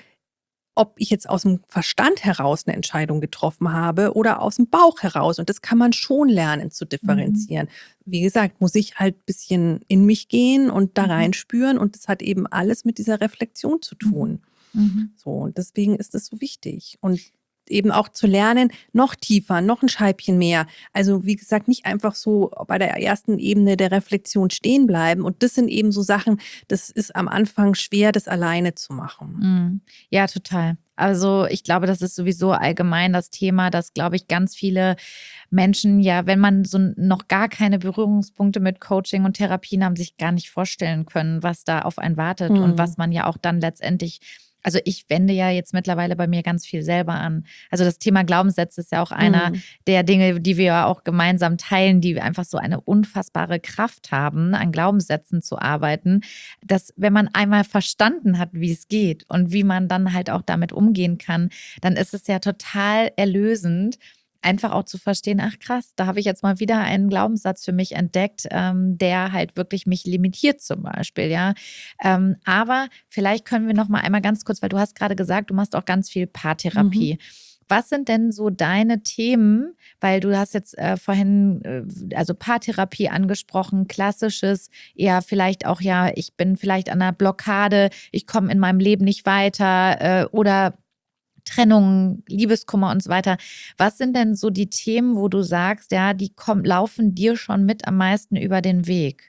ob ich jetzt aus dem Verstand heraus eine Entscheidung getroffen habe oder aus dem Bauch heraus. Und das kann man schon lernen zu differenzieren. Mhm. Wie gesagt, muss ich halt ein bisschen in mich gehen und da Mhm. reinspüren. Und das hat eben alles mit dieser Reflexion zu tun. Mhm. So, und deswegen ist das so wichtig. Und eben auch zu lernen, noch tiefer, noch ein Scheibchen mehr. Also wie gesagt, nicht einfach so bei der ersten Ebene der Reflexion stehen bleiben. Und das sind eben so Sachen, das ist am Anfang schwer, das alleine zu machen. Ja, total. Also ich glaube, das ist sowieso allgemein das Thema, dass, glaube ich, ganz viele Menschen, ja, wenn man so noch gar keine Berührungspunkte mit Coaching und Therapien haben, sich gar nicht vorstellen können, was da auf einen wartet Mhm. und was man ja auch dann letztendlich... Also ich wende ja jetzt mittlerweile bei mir ganz viel selber an. Also das Thema Glaubenssätze ist ja auch einer Mhm. der Dinge, die wir ja auch gemeinsam teilen, die einfach so eine unfassbare Kraft haben, an Glaubenssätzen zu arbeiten, dass wenn man einmal verstanden hat, wie es geht und wie man dann halt auch damit umgehen kann, dann ist es ja total erlösend, einfach auch zu verstehen, ach krass, da habe ich jetzt mal wieder einen Glaubenssatz für mich entdeckt, ähm, der halt wirklich mich limitiert zum Beispiel, ja. Ähm, aber vielleicht können wir noch mal einmal ganz kurz, weil du hast gerade gesagt, du machst auch ganz viel Paartherapie. Mhm. Was sind denn so deine Themen, weil du hast jetzt äh, vorhin äh, also Paartherapie angesprochen, klassisches, eher vielleicht auch, ja, ich bin vielleicht an einer Blockade, ich komme in meinem Leben nicht weiter äh, oder Trennung, Liebeskummer und so weiter. Was sind denn so die Themen, wo du sagst, ja, die kommen, laufen dir schon mit am meisten über den Weg?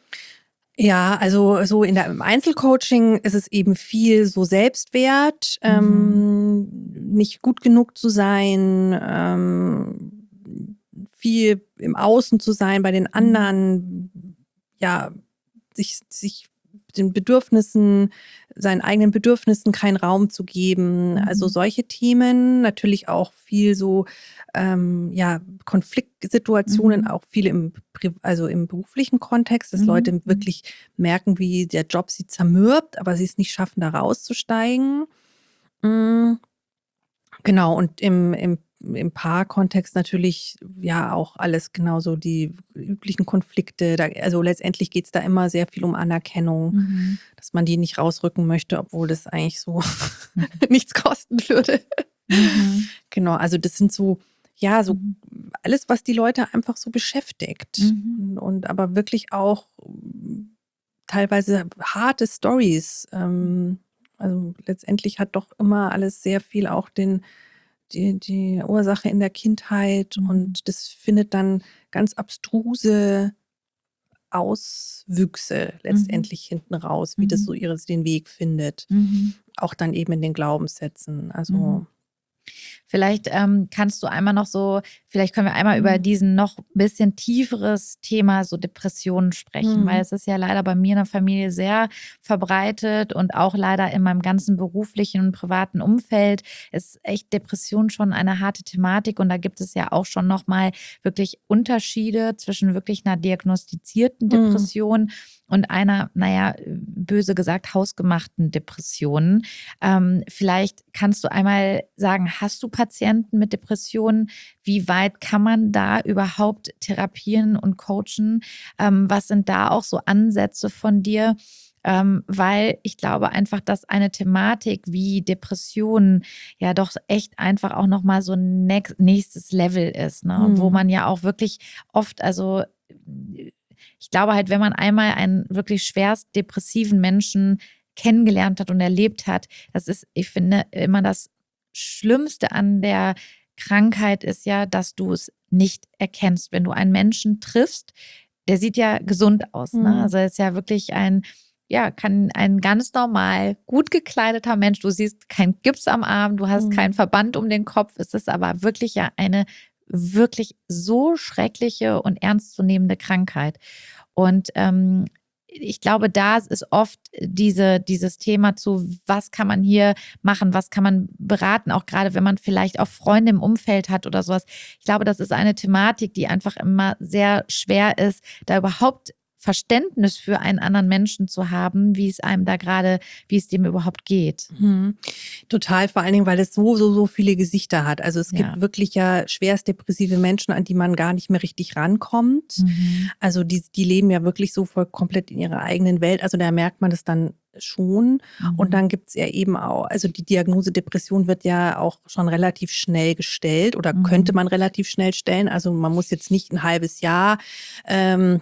Ja, also so in der, im Einzelcoaching ist es eben viel so Selbstwert, Mhm. ähm, nicht gut genug zu sein, ähm, viel im Außen zu sein bei den anderen, ja, sich, sich den Bedürfnissen, seinen eigenen Bedürfnissen keinen Raum zu geben. Mhm. Also solche Themen, natürlich auch viel so, ähm, ja, Konfliktsituationen, Mhm. auch viele im, Pri- also im beruflichen Kontext, dass Mhm. Leute wirklich merken, wie der Job sie zermürbt, aber sie es nicht schaffen, da rauszusteigen. Mm. Genau, und im, im, im Paarkontext natürlich ja auch alles genauso die üblichen Konflikte. Da, also letztendlich geht es da immer sehr viel um Anerkennung, Mhm. dass man die nicht rausrücken möchte, obwohl das eigentlich so nichts kosten würde. Mhm. Genau, also das sind so, ja, so Mhm. alles, was die Leute einfach so beschäftigt. Mhm. Und, und aber wirklich auch teilweise harte Stories. Ähm, also letztendlich hat doch immer alles sehr viel auch den, die, die Ursache in der Kindheit Mhm. und das findet dann ganz abstruse Auswüchse letztendlich Mhm. hinten raus, wie das so ihres, den Weg findet. Mhm. Auch dann eben in den Glaubenssätzen. Also Mhm. Vielleicht ähm, kannst du einmal noch so, vielleicht können wir einmal über diesen noch ein bisschen tieferes Thema, so Depressionen sprechen, Mhm. weil es ist ja leider bei mir in der Familie sehr verbreitet und auch leider in meinem ganzen beruflichen und privaten Umfeld ist echt Depression schon eine harte Thematik und da gibt es ja auch schon nochmal wirklich Unterschiede zwischen wirklich einer diagnostizierten Depression und einer, naja, böse gesagt, hausgemachten Depression. Ähm, vielleicht kannst du einmal sagen, hast du Patienten mit Depressionen? Wie weit kann man da überhaupt therapieren und coachen? Ähm, was sind da auch so Ansätze von dir? Ähm, weil ich glaube einfach, dass eine Thematik wie Depressionen ja doch echt einfach auch nochmal so ein nächstes Level ist, ne? Mhm. Wo man ja auch wirklich oft, also ich glaube halt, wenn man einmal einen wirklich schwerst depressiven Menschen kennengelernt hat und erlebt hat, das ist, ich finde, immer das Schlimmste an der Krankheit ist ja, dass du es nicht erkennst. Wenn du einen Menschen triffst, der sieht ja gesund aus, ne? Mhm. Also er ist ja wirklich ein, ja, kann ein ganz normal, gut gekleideter Mensch. Du siehst kein Gips am Arm, du hast Mhm. keinen Verband um den Kopf. Es ist aber wirklich ja eine wirklich so schreckliche und ernstzunehmende Krankheit. Und ähm, ich glaube, da ist oft diese, dieses Thema zu, was kann man hier machen, was kann man beraten, auch gerade wenn man vielleicht auch Freunde im Umfeld hat oder sowas. Ich glaube, das ist eine Thematik, die einfach immer sehr schwer ist, da überhaupt Verständnis für einen anderen Menschen zu haben, wie es einem da gerade, wie es dem überhaupt geht. Mhm. Total, vor allen Dingen, weil es so, so, so viele Gesichter hat. Also es Ja. gibt wirklich ja schwerst depressive Menschen, an die man gar nicht mehr richtig rankommt. Mhm. Also die, die leben ja wirklich so voll komplett in ihrer eigenen Welt. Also da merkt man das dann schon. Mhm. Und dann gibt's ja eben auch, also die Diagnose Depression wird ja auch schon relativ schnell gestellt oder Mhm. könnte man relativ schnell stellen. Also man muss jetzt nicht ein halbes Jahr ähm,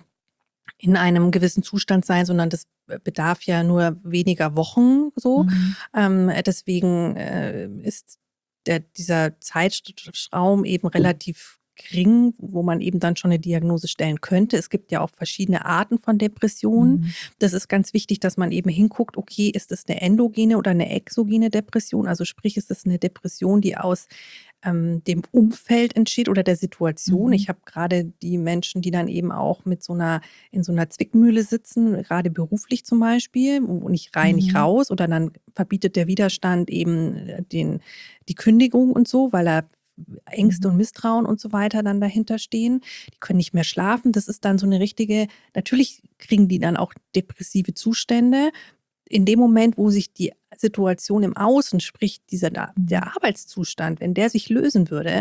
in einem gewissen Zustand sein, sondern das bedarf ja nur weniger Wochen so. Mhm. Ähm, deswegen äh, ist der, dieser Zeitraum eben relativ gering, wo man eben dann schon eine Diagnose stellen könnte. Es gibt ja auch verschiedene Arten von Depressionen. Mhm. Das ist ganz wichtig, dass man eben hinguckt, okay, ist das eine endogene oder eine exogene Depression? Also sprich, ist das eine Depression, die aus ähm, dem Umfeld entsteht oder der Situation? Mhm. Ich habe gerade die Menschen, die dann eben auch mit so einer, in so einer Zwickmühle sitzen, gerade beruflich zum Beispiel, wo nicht rein, nicht Mhm. raus, oder dann verbietet der Widerstand eben äh, den, die Kündigung und so, weil er Ängste Mhm. und Misstrauen und so weiter dann dahinter stehen. Die können nicht mehr schlafen. Das ist dann so eine richtige, natürlich kriegen die dann auch depressive Zustände. In dem Moment, wo sich die Situation im Außen, sprich dieser, der Mhm. Arbeitszustand, wenn der sich lösen würde,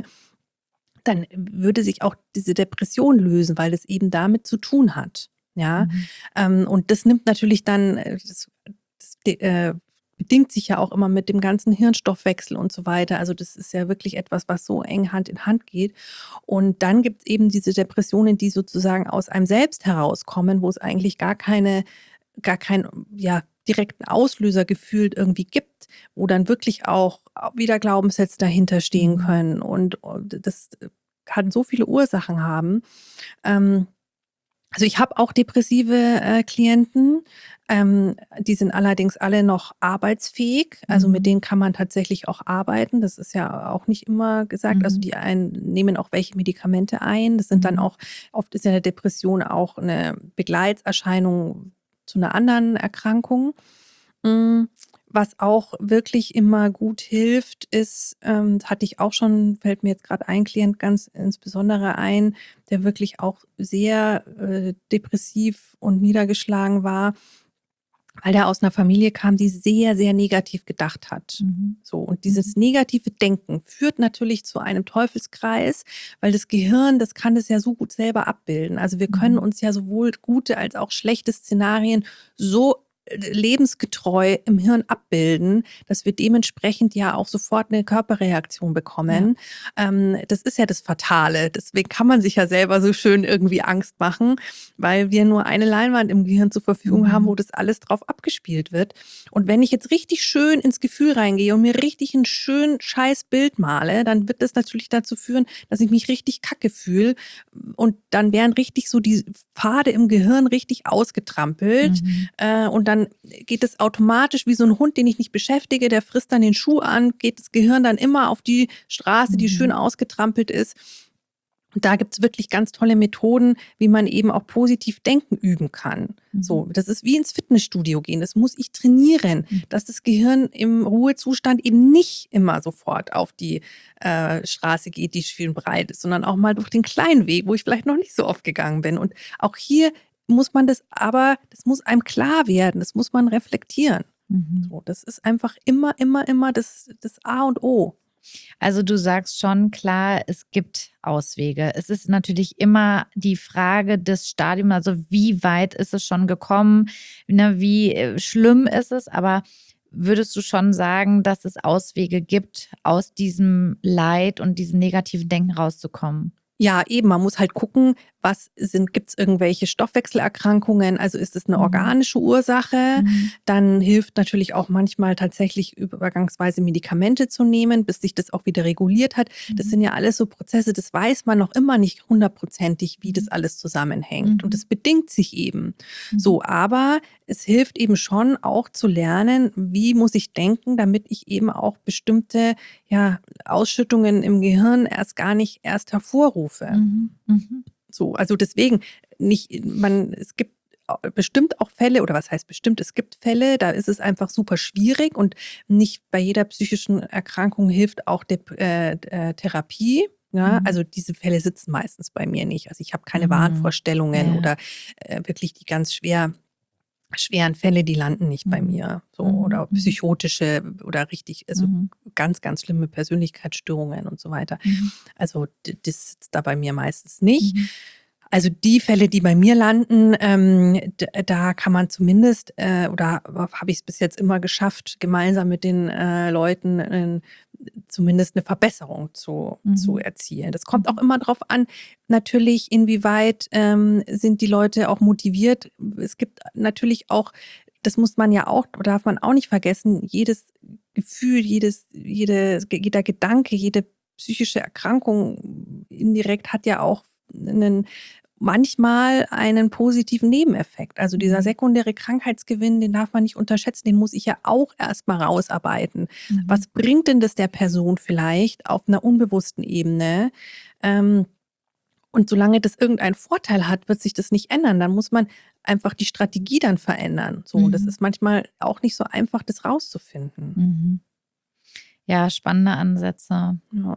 dann würde sich auch diese Depression lösen, weil das eben damit zu tun hat. Ja, Mhm. ähm, und das nimmt natürlich dann, äh, das, das äh, bedingt sich ja auch immer mit dem ganzen Hirnstoffwechsel und so weiter. Also das ist ja wirklich etwas, was so eng Hand in Hand geht. Und dann gibt es eben diese Depressionen, die sozusagen aus einem selbst herauskommen, wo es eigentlich gar keine, gar keinen, ja, direkten Auslöser gefühlt irgendwie gibt, wo dann wirklich auch wieder Glaubenssätze dahinter stehen Mhm. können. Und, und das kann so viele Ursachen haben. Ähm, also ich habe auch depressive äh, Klienten, ähm, die sind allerdings alle noch arbeitsfähig, also mit Mhm. denen kann man tatsächlich auch arbeiten, das ist ja auch nicht immer gesagt, also Mhm. die einen nehmen auch welche Medikamente ein, das sind dann Mhm. auch, oft ist ja eine Depression auch eine Begleiterscheinung zu einer anderen Erkrankung. Mm, Was auch wirklich immer gut hilft, ist, ähm, das hatte ich auch schon, fällt mir jetzt gerade ein Klient ganz insbesondere ein, der wirklich auch sehr äh, depressiv und niedergeschlagen war, weil der aus einer Familie kam, die sehr, sehr negativ gedacht hat. Mhm. So, und Mhm. dieses negative Denken führt natürlich zu einem Teufelskreis, weil das Gehirn, das kann das ja so gut selber abbilden. Also wir können Mhm. uns ja sowohl gute als auch schlechte Szenarien so äh, lebensgetreu im Hirn abbilden, dass wir dementsprechend ja auch sofort eine Körperreaktion Ja. bekommen. Ähm, das ist ja das Fatale. Deswegen kann man sich ja selber so schön irgendwie Angst machen, weil wir nur eine Leinwand im Gehirn zur Verfügung haben, wo Mhm. das alles drauf abgespielt wird. Und wenn ich jetzt richtig schön ins Gefühl reingehe und mir richtig ein schön scheiß Bild male, dann wird das natürlich dazu führen, dass ich mich richtig kacke fühle. Und dann wären richtig so die Pfade im Gehirn richtig ausgetrampelt. Mhm. Äh, und dann geht es automatisch wie so ein Hund, den ich nicht beschäftige, der frisst dann den Schuh an, geht das Gehirn dann immer auf die Straße, die schön Mhm. ausgetrampelt ist. Und da gibt's wirklich ganz tolle Methoden, wie man eben auch positiv denken üben kann. Mhm. So, das ist wie ins Fitnessstudio gehen. Das muss ich trainieren, Mhm. dass das Gehirn im Ruhezustand eben nicht immer sofort auf die äh, Straße geht, die schön breit ist, sondern auch mal durch den kleinen Weg, wo ich vielleicht noch nicht so oft gegangen bin. Und auch hier muss man das aber, das muss einem klar werden, das muss man reflektieren. Mhm. So, das ist einfach immer, immer, immer das, das A und O. Also du sagst schon klar, es gibt Auswege. Es ist natürlich immer die Frage des Stadiums, also wie weit ist es schon gekommen, ne, wie äh, schlimm ist es, aber würdest du schon sagen, dass es Auswege gibt, aus diesem Leid und diesem negativen Denken rauszukommen? Ja, eben, man muss halt gucken, was sind, gibt es irgendwelche Stoffwechselerkrankungen, also ist es eine Mhm. organische Ursache? Mhm. Dann hilft natürlich auch manchmal tatsächlich übergangsweise Medikamente zu nehmen, bis sich das auch wieder reguliert hat. Das Mhm. sind ja alles so Prozesse, das weiß man noch immer nicht hundertprozentig, wie das Mhm. alles zusammenhängt. Und Mhm. das bedingt sich eben. Mhm. So, aber es hilft eben schon auch zu lernen, wie muss ich denken, damit ich eben auch bestimmte, ja, Ausschüttungen im Gehirn erst gar nicht erst hervorrufe. Mhm. Mhm. So, also deswegen nicht, man, es gibt bestimmt auch Fälle, oder was heißt bestimmt, es gibt Fälle, da ist es einfach super schwierig und nicht bei jeder psychischen Erkrankung hilft auch die äh, äh, Therapie. Ja, Mhm. also diese Fälle sitzen meistens bei mir nicht. Also ich habe keine Mhm. Wahnvorstellungen Ja. oder äh, wirklich die ganz schwer schweren Fälle, die landen nicht bei Mhm. mir. So, Mhm. oder Mhm. psychotische oder richtig, also Mhm. ganz, ganz schlimme Persönlichkeitsstörungen und so weiter. Mhm. Also d- das sitzt da bei mir meistens nicht. Mhm. Also die Fälle, die bei mir landen, ähm, d- da kann man zumindest, äh, oder habe ich es bis jetzt immer geschafft, gemeinsam mit den äh, Leuten äh, zumindest eine Verbesserung zu, zu Mhm. erzielen. Das kommt auch Mhm. immer drauf an, natürlich, inwieweit ähm, sind die Leute auch motiviert. Es gibt natürlich auch, das muss man ja auch, darf man auch nicht vergessen, jedes Gefühl, jedes, jede, jeder Gedanke, jede psychische Erkrankung indirekt hat ja auch einen, manchmal einen positiven Nebeneffekt. Also dieser Mhm. sekundäre Krankheitsgewinn, den darf man nicht unterschätzen, den muss ich ja auch erstmal rausarbeiten. Mhm. Was bringt denn das der Person vielleicht auf einer unbewussten Ebene? Ähm, und solange das irgendeinen Vorteil hat, wird sich das nicht ändern. Dann muss man einfach die Strategie dann verändern. So, und das Mhm. ist manchmal auch nicht so einfach, das rauszufinden. Mhm. Ja, spannende Ansätze. Ja.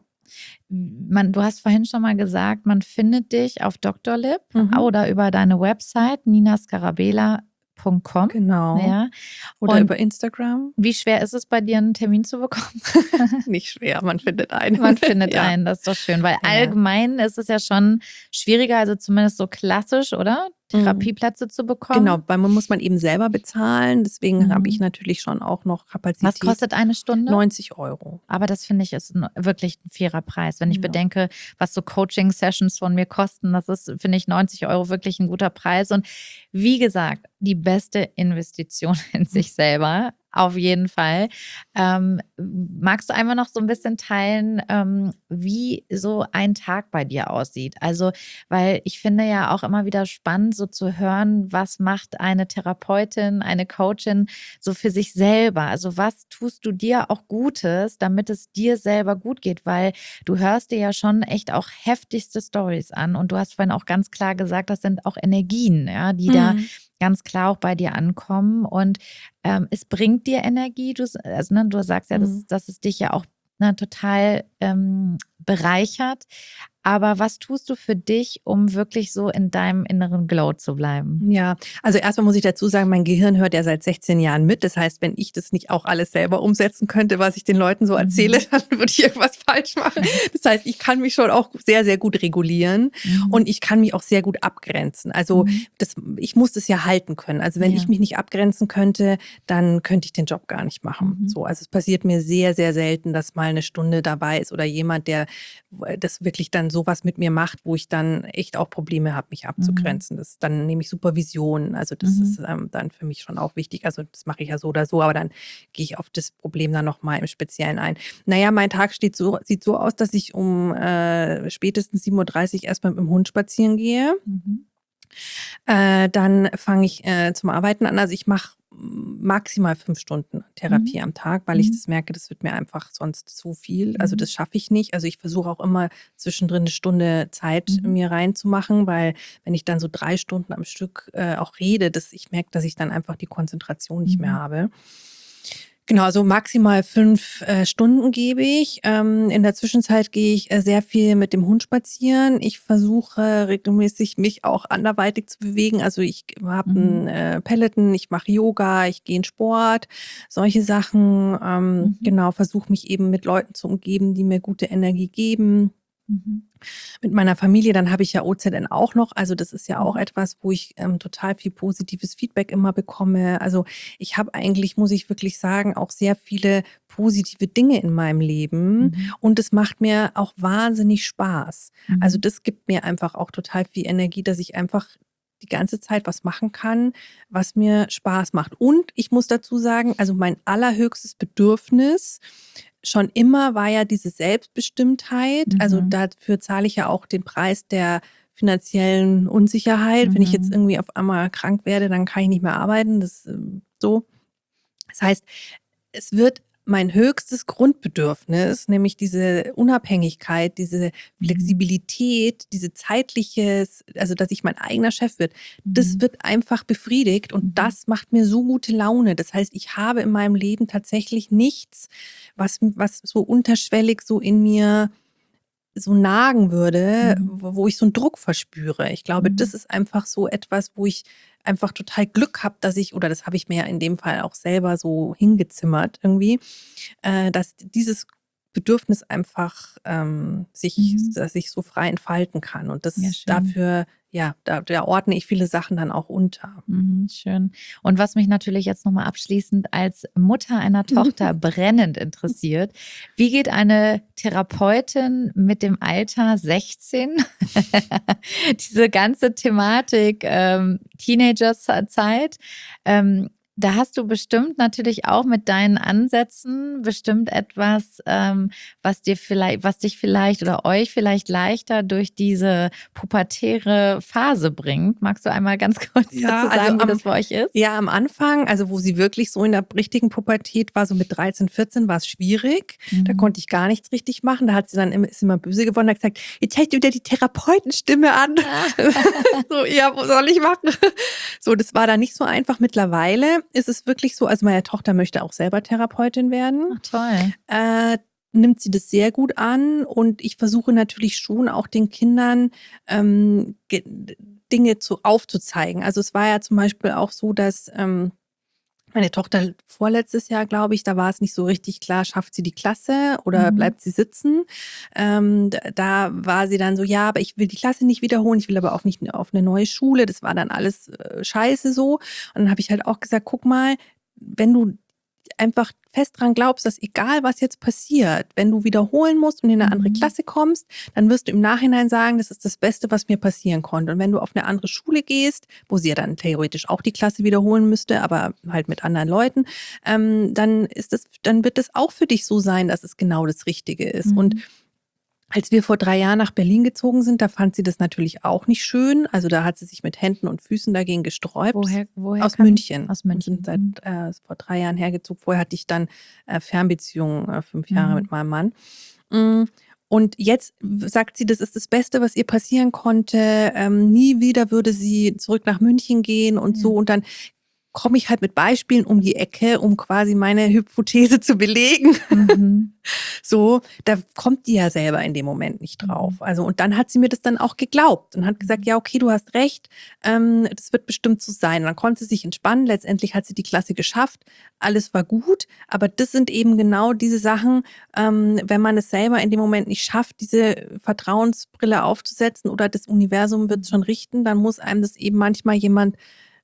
Man, du hast vorhin schon mal gesagt, man findet dich auf Doktor Lip Mhm. oder über deine Website nina scarabela punkt com. Genau. Ja. Oder Und über Instagram. wie schwer ist es bei dir, einen Termin zu bekommen? Nicht schwer, man findet einen. Man findet Ja. einen, das ist doch schön, weil Ja. allgemein ist es ja schon schwieriger, also zumindest so klassisch, oder? Therapieplätze zu bekommen. Genau, weil man muss man eben selber bezahlen. Deswegen Mhm. habe ich natürlich schon auch noch Kapazität. Was kostet eine Stunde? neunzig Euro. Aber das finde ich ist ein, wirklich ein fairer Preis. Wenn ich Ja. bedenke, was so Coaching-Sessions von mir kosten, das ist, finde ich, neunzig Euro wirklich ein guter Preis. Und wie gesagt, die beste Investition in sich selber. Auf jeden Fall. Ähm, magst du einmal noch so ein bisschen teilen, ähm, wie so ein Tag bei dir aussieht? Also, weil ich finde ja auch immer wieder spannend, so zu hören, was macht eine Therapeutin, eine Coachin so für sich selber? Also, was tust du dir auch Gutes, damit es dir selber gut geht? Weil du hörst dir ja schon echt auch heftigste Stories an und du hast vorhin auch ganz klar gesagt, das sind auch Energien, ja, die da Mhm. ganz klar auch bei dir ankommen und ähm, es bringt dir Energie. Du, also, ne, du sagst ja, dass, Mhm. dass es dich ja auch ne, total ähm, bereichert. Aber was tust du für dich, um wirklich so in deinem inneren Glow zu bleiben? Ja, also erstmal muss ich dazu sagen, mein Gehirn hört ja seit sechzehn Jahren mit. Das heißt, wenn ich das nicht auch alles selber umsetzen könnte, was ich den Leuten so erzähle, Mhm. dann würde ich irgendwas falsch machen. Das heißt, ich kann mich schon auch sehr, sehr gut regulieren Mhm. und ich kann mich auch sehr gut abgrenzen. Also Mhm. das, ich muss das ja halten können. Also wenn Ja. ich mich nicht abgrenzen könnte, dann könnte ich den Job gar nicht machen. Mhm. So, also es passiert mir sehr, sehr selten, dass mal eine Stunde dabei ist oder jemand, der das wirklich dann sowas mit mir macht, wo ich dann echt auch Probleme habe, mich abzugrenzen. Das, dann nehme ich Supervision. Also das Mhm. ist ähm, dann für mich schon auch wichtig. Also das mache ich ja so oder so, aber dann gehe ich auf das Problem dann nochmal im Speziellen ein. Naja, mein Tag steht so, sieht so aus, dass ich um äh, spätestens sieben Uhr dreißig erstmal mit dem Hund spazieren gehe. Mhm. Äh, dann fange ich äh, zum Arbeiten an. Also ich mache maximal fünf Stunden Therapie Mhm. am Tag, weil ich Mhm. das merke, das wird mir einfach sonst zu viel. Also Mhm. das schaffe ich nicht. Also ich versuche auch immer zwischendrin eine Stunde Zeit Mhm. mir reinzumachen, weil wenn ich dann so drei Stunden am Stück äh, auch rede, dass ich merke, dass ich dann einfach die Konzentration nicht mehr Mhm. habe. Genau, also maximal fünf äh, Stunden gebe ich. Ähm, in der Zwischenzeit gehe ich äh, sehr viel mit dem Hund spazieren. Ich versuche regelmäßig mich auch anderweitig zu bewegen. Also ich habe Mhm. einen äh, Peloton, ich mache Yoga, ich gehe in Sport, solche Sachen. Ähm, Mhm. Genau, versuche mich eben mit Leuten zu umgeben, die mir gute Energie geben. Mhm. Mit meiner Familie, dann habe ich ja O Z N auch noch. Also das ist ja auch Mhm. etwas, wo ich ähm, total viel positives Feedback immer bekomme. Also ich habe eigentlich, muss ich wirklich sagen, auch sehr viele positive Dinge in meinem Leben. Mhm. Und es macht mir auch wahnsinnig Spaß. Mhm. Also das gibt mir einfach auch total viel Energie, dass ich einfach die ganze Zeit was machen kann, was mir Spaß macht. Und ich muss dazu sagen, also mein allerhöchstes Bedürfnis schon immer war ja diese Selbstbestimmtheit. Also Mhm. dafür zahle ich ja auch den Preis der finanziellen Unsicherheit. Wenn ich jetzt Mhm. irgendwie auf einmal krank werde, dann kann ich nicht mehr arbeiten. Das ähm, so. Das heißt, es wird mein höchstes Grundbedürfnis, nämlich diese Unabhängigkeit, diese Mhm. Flexibilität, diese zeitliches, also dass ich mein eigener Chef wird, das Mhm. wird einfach befriedigt und Mhm. das macht mir so gute Laune. Das heißt, ich habe in meinem Leben tatsächlich nichts, was, was so unterschwellig so in mir so nagen würde, Mhm. wo wo ich so einen Druck verspüre. Ich glaube, Mhm. das ist einfach so etwas, wo ich einfach total Glück habe, dass ich oder das habe ich mir ja in dem Fall auch selber so hingezimmert irgendwie, äh, dass dieses Bedürfnis einfach, ähm, sich Mhm. dass ich so frei entfalten kann und Ja, das schön. dafür ja, da da ordne ich viele Sachen dann auch unter. Mhm, schön. Und was mich natürlich jetzt noch mal abschließend als Mutter einer Tochter brennend interessiert: Wie geht eine Therapeutin mit dem Alter sechzehn diese ganze Thematik, ähm, Teenagerzeit, ähm, da hast du bestimmt natürlich auch mit deinen Ansätzen bestimmt etwas, ähm, was dir vielleicht was dich vielleicht oder euch vielleicht leichter durch diese pubertäre Phase bringt. Magst du einmal ganz kurz Ja, dazu also sagen, wie am das bei euch ist? ja, am Anfang, also wo sie wirklich so in der richtigen Pubertät war, so mit dreizehn, vierzehn, war es schwierig. Da Mhm. konnte ich gar nichts richtig machen. Da hat sie dann immer ist immer böse geworden, hat gesagt: „Jetzt hält du wieder die Therapeutenstimme an.“ Ah. So, ja, was soll ich machen? So, das war dann nicht so einfach. Mittlerweile ist es wirklich so, also meine Tochter möchte auch selber Therapeutin werden. Ach toll. Äh, nimmt sie das sehr gut an und ich versuche natürlich schon auch den Kindern, ähm, ge Dinge zu aufzuzeigen. Also, es war ja zum Beispiel auch so, dass, ähm, meine Tochter vorletztes Jahr, glaube ich, da war es nicht so richtig klar, schafft sie die Klasse oder Mhm. bleibt sie sitzen? Ähm, d da war sie dann so: „Ja, aber ich will die Klasse nicht wiederholen, ich will aber auch nicht auf eine neue Schule.“ Das war dann alles, äh, scheiße so. Und dann habe ich halt auch gesagt: „Guck mal, wenn du einfach fest dran glaubst, dass egal was jetzt passiert, wenn du wiederholen musst und in eine andere Mhm. Klasse kommst, dann wirst du im Nachhinein sagen, das ist das Beste, was mir passieren konnte. Und wenn du auf eine andere Schule gehst, wo sie ja dann theoretisch auch die Klasse wiederholen müsste, aber halt mit anderen Leuten, ähm, dann ist das, dann wird es auch für dich so sein, dass es genau das Richtige ist. Und Mhm. als wir vor drei Jahren nach Berlin gezogen sind, da fand sie das natürlich auch nicht schön. Also, da hat sie sich mit Händen und Füßen dagegen gesträubt. Woher woher Aus kam sie? München. Aus Wir sind München. seit Mhm. äh, vor drei Jahren hergezogen. Vorher hatte ich dann, äh, Fernbeziehung, äh, fünf Jahre Mhm. mit meinem Mann. Hm, und jetzt w sagt sie, das ist das Beste, was ihr passieren konnte. Ähm, nie wieder würde sie zurück nach München gehen und Ja. so. Und dann komme ich halt mit Beispielen um die Ecke, um quasi meine Hypothese zu belegen. Mhm. So, da kommt die ja selber in dem Moment nicht drauf. Mhm. Also und dann hat sie mir das dann auch geglaubt und hat gesagt: Mhm. „Ja, okay, du hast recht, ähm, das wird bestimmt so sein.“ Und dann konnte sie sich entspannen. Letztendlich hat sie die Klasse geschafft. Alles war gut, aber das sind eben genau diese Sachen, ähm, wenn man es selber in dem Moment nicht schafft, diese Vertrauensbrille aufzusetzen oder das Universum wird's Mhm. schon richten, dann muss einem das eben manchmal jemand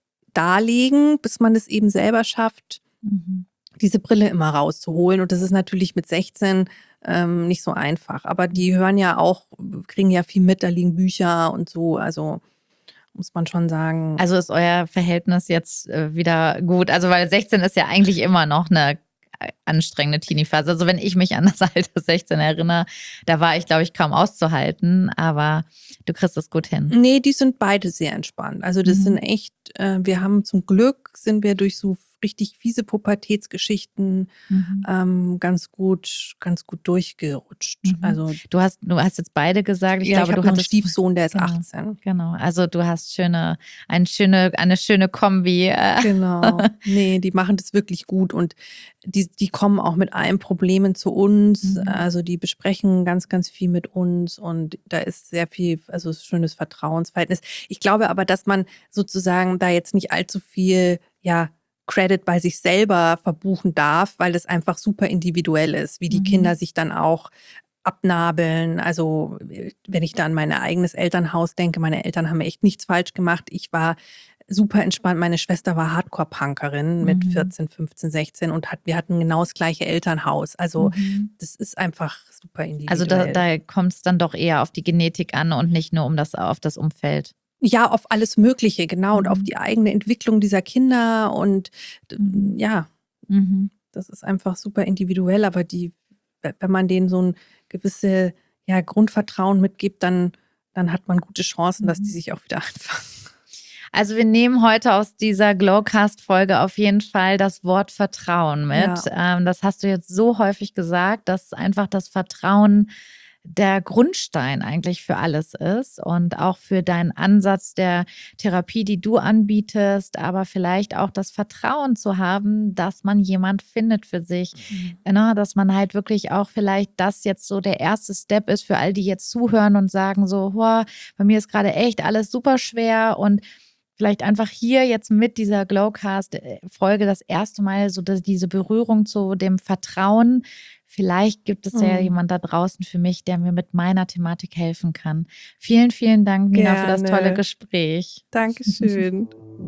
darlegen, bis man es eben selber schafft, Mhm. diese Brille immer rauszuholen. Und das ist natürlich mit sechzehn, ähm, nicht so einfach. Aber die hören ja auch kriegen ja viel mit, da liegen Bücher und so. Also, muss man schon sagen. Also ist euer Verhältnis jetzt, äh, wieder gut? Also, weil sechzehn ist ja eigentlich immer noch 'ne a anstrengende Teenie-Phase. Also, wenn ich mich an das Alter sechzehn erinnere, da war ich, glaube ich, kaum auszuhalten, aber du kriegst es gut hin. Ne, die sind beide sehr entspannt. Also, das sind Mhm. echt äh, wir haben zum Glück sind wir durch so richtig fiese Pubertätsgeschichten, Mhm. ähm, ganz gut ganz gut durchgerutscht. Mhm. Also Du hast du hast jetzt beide gesagt. Ich ja, ich glaube, habe du noch 'n hattest Stiefsohn, der ist genau, achtzehn. genau. Also, du hast schöne ein schöne eine schöne Kombi, äh. Genau. Ne, die machen das wirklich gut und die die kommen auch mit allen Problemen zu uns. Mhm. Also, die besprechen ganz, ganz viel mit uns und da ist sehr viel also, schönes Vertrauensverhältnis. Ich glaube aber, dass man sozusagen da jetzt nicht allzu viel, ja, Credit bei sich selber verbuchen darf, weil das einfach super individuell ist, wie die Mhm. Kinder sich dann auch abnabeln. Also, wenn ich da an mein eigenes Elternhaus denke, meine Eltern haben echt nichts falsch gemacht. Ich war super entspannt. Meine Schwester war Hardcore-Punkerin mit Mhm. vierzehn, fünfzehn, sechzehn und hat wir hatten genau das gleiche Elternhaus. Also, Mhm. das ist einfach super Also, da individuell. da kommt's dann doch eher auf die Genetik an und nicht nur um das auf das Umfeld. Ja, auf alles Mögliche, genau, und auf Mhm. die eigene Entwicklung dieser Kinder und d Mhm. ja, Mhm. das ist einfach super individuell, aber die we wenn man denen so 'n gewisse, ja, Grundvertrauen mitgibt, dann dann hat man gute Chancen, dass die Mhm. sich auch wieder einfangen. Also wir nehmen heute aus dieser Glowcast-Folge auf jeden Fall das Wort Vertrauen mit. Ja. Ähm, das hast du jetzt so häufig gesagt, dass einfach das Vertrauen der Grundstein eigentlich für alles ist und auch für deinen Ansatz der Therapie, die du anbietest, aber vielleicht auch das Vertrauen zu haben, dass man jemand findet für sich, mhm. ne, dass man halt wirklich auch vielleicht das jetzt so der erste Step ist für all die jetzt zuhören und sagen so, boah, bei mir ist gerade echt alles super schwer und vielleicht einfach hier jetzt mit dieser Glowcast-Folge das erste Mal so dass diese Berührung zu dem Vertrauen. Vielleicht gibt es mhm. ja jemand da draußen für mich, der mir mit meiner Thematik helfen kann. Vielen, vielen Dank, Nina, Gerne. für das tolle Gespräch. Dankeschön.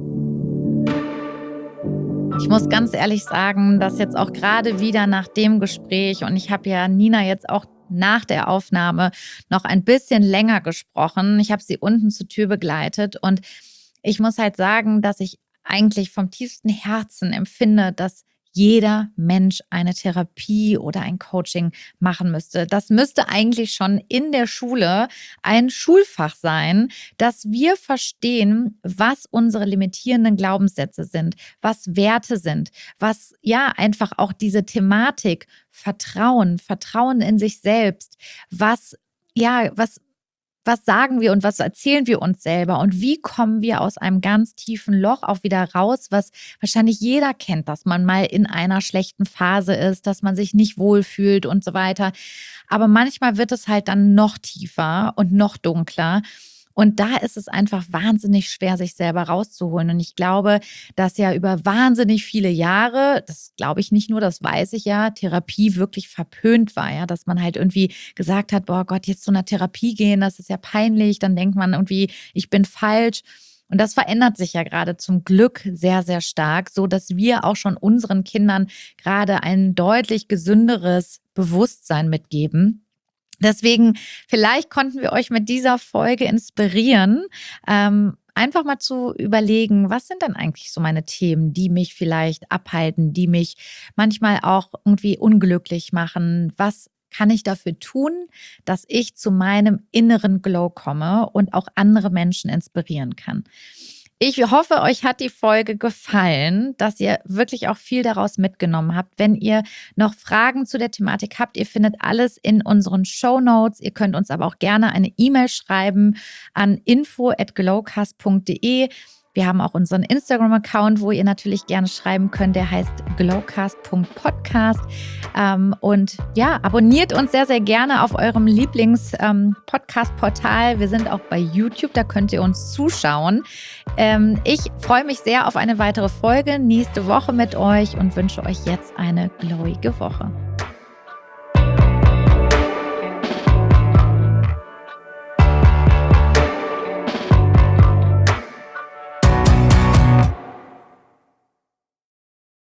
Ich muss ganz ehrlich sagen, dass jetzt auch gerade wieder nach dem Gespräch, und ich habe ja Nina jetzt auch nach der Aufnahme noch ein bisschen länger gesprochen. Ich habe sie unten zur Tür begleitet und ich muss halt sagen, dass ich eigentlich vom tiefsten Herzen empfinde, dass jeder Mensch eine Therapie oder ein Coaching machen müsste. Das müsste eigentlich schon in der Schule ein Schulfach sein, dass wir verstehen, was unsere limitierenden Glaubenssätze sind, was Werte sind, was ja einfach auch diese Thematik Vertrauen, Vertrauen in sich selbst, was ja, was Was sagen wir und was erzählen wir uns selber und wie kommen wir aus einem ganz tiefen Loch auch wieder raus, was wahrscheinlich jeder kennt, dass man mal in einer schlechten Phase ist, dass man sich nicht wohlfühlt und so weiter. Aber manchmal wird es halt dann noch tiefer und noch dunkler. Und da ist es einfach wahnsinnig schwer, sich selber rauszuholen. Und ich glaube, dass ja über wahnsinnig viele Jahre, das glaube ich nicht nur, das weiß ich ja, Therapie wirklich verpönt war. Ja, dass man halt irgendwie gesagt hat, boah Gott, jetzt zu einer Therapie gehen, das ist ja peinlich. Dann denkt man irgendwie, ich bin falsch. Und das verändert sich ja gerade zum Glück sehr, sehr stark, so dass wir auch schon unseren Kindern gerade ein deutlich gesünderes Bewusstsein mitgeben. Deswegen, vielleicht konnten wir euch mit dieser Folge inspirieren, ähm, einfach mal zu überlegen, was sind denn eigentlich so meine Themen, die mich vielleicht abhalten, die mich manchmal auch irgendwie unglücklich machen. Was kann ich dafür tun, dass ich zu meinem inneren Glow komme und auch andere Menschen inspirieren kann? Ich hoffe, euch hat die Folge gefallen, dass ihr wirklich auch viel daraus mitgenommen habt. Wenn ihr noch Fragen zu der Thematik habt, ihr findet alles in unseren Shownotes. Ihr könnt uns aber auch gerne eine E-Mail schreiben an info at glowcast punkt de. Wir haben auch unseren Instagram-Account, wo ihr natürlich gerne schreiben könnt. Der heißt glowcast punkt podcast. Ähm, und ja, abonniert uns sehr, sehr gerne auf eurem Lieblings-Podcast-Portal. Ähm, Wir sind auch bei YouTube, da könnt ihr uns zuschauen. Ähm, ich freue mich sehr auf eine weitere Folge nächste Woche mit euch und wünsche euch jetzt eine glowige Woche.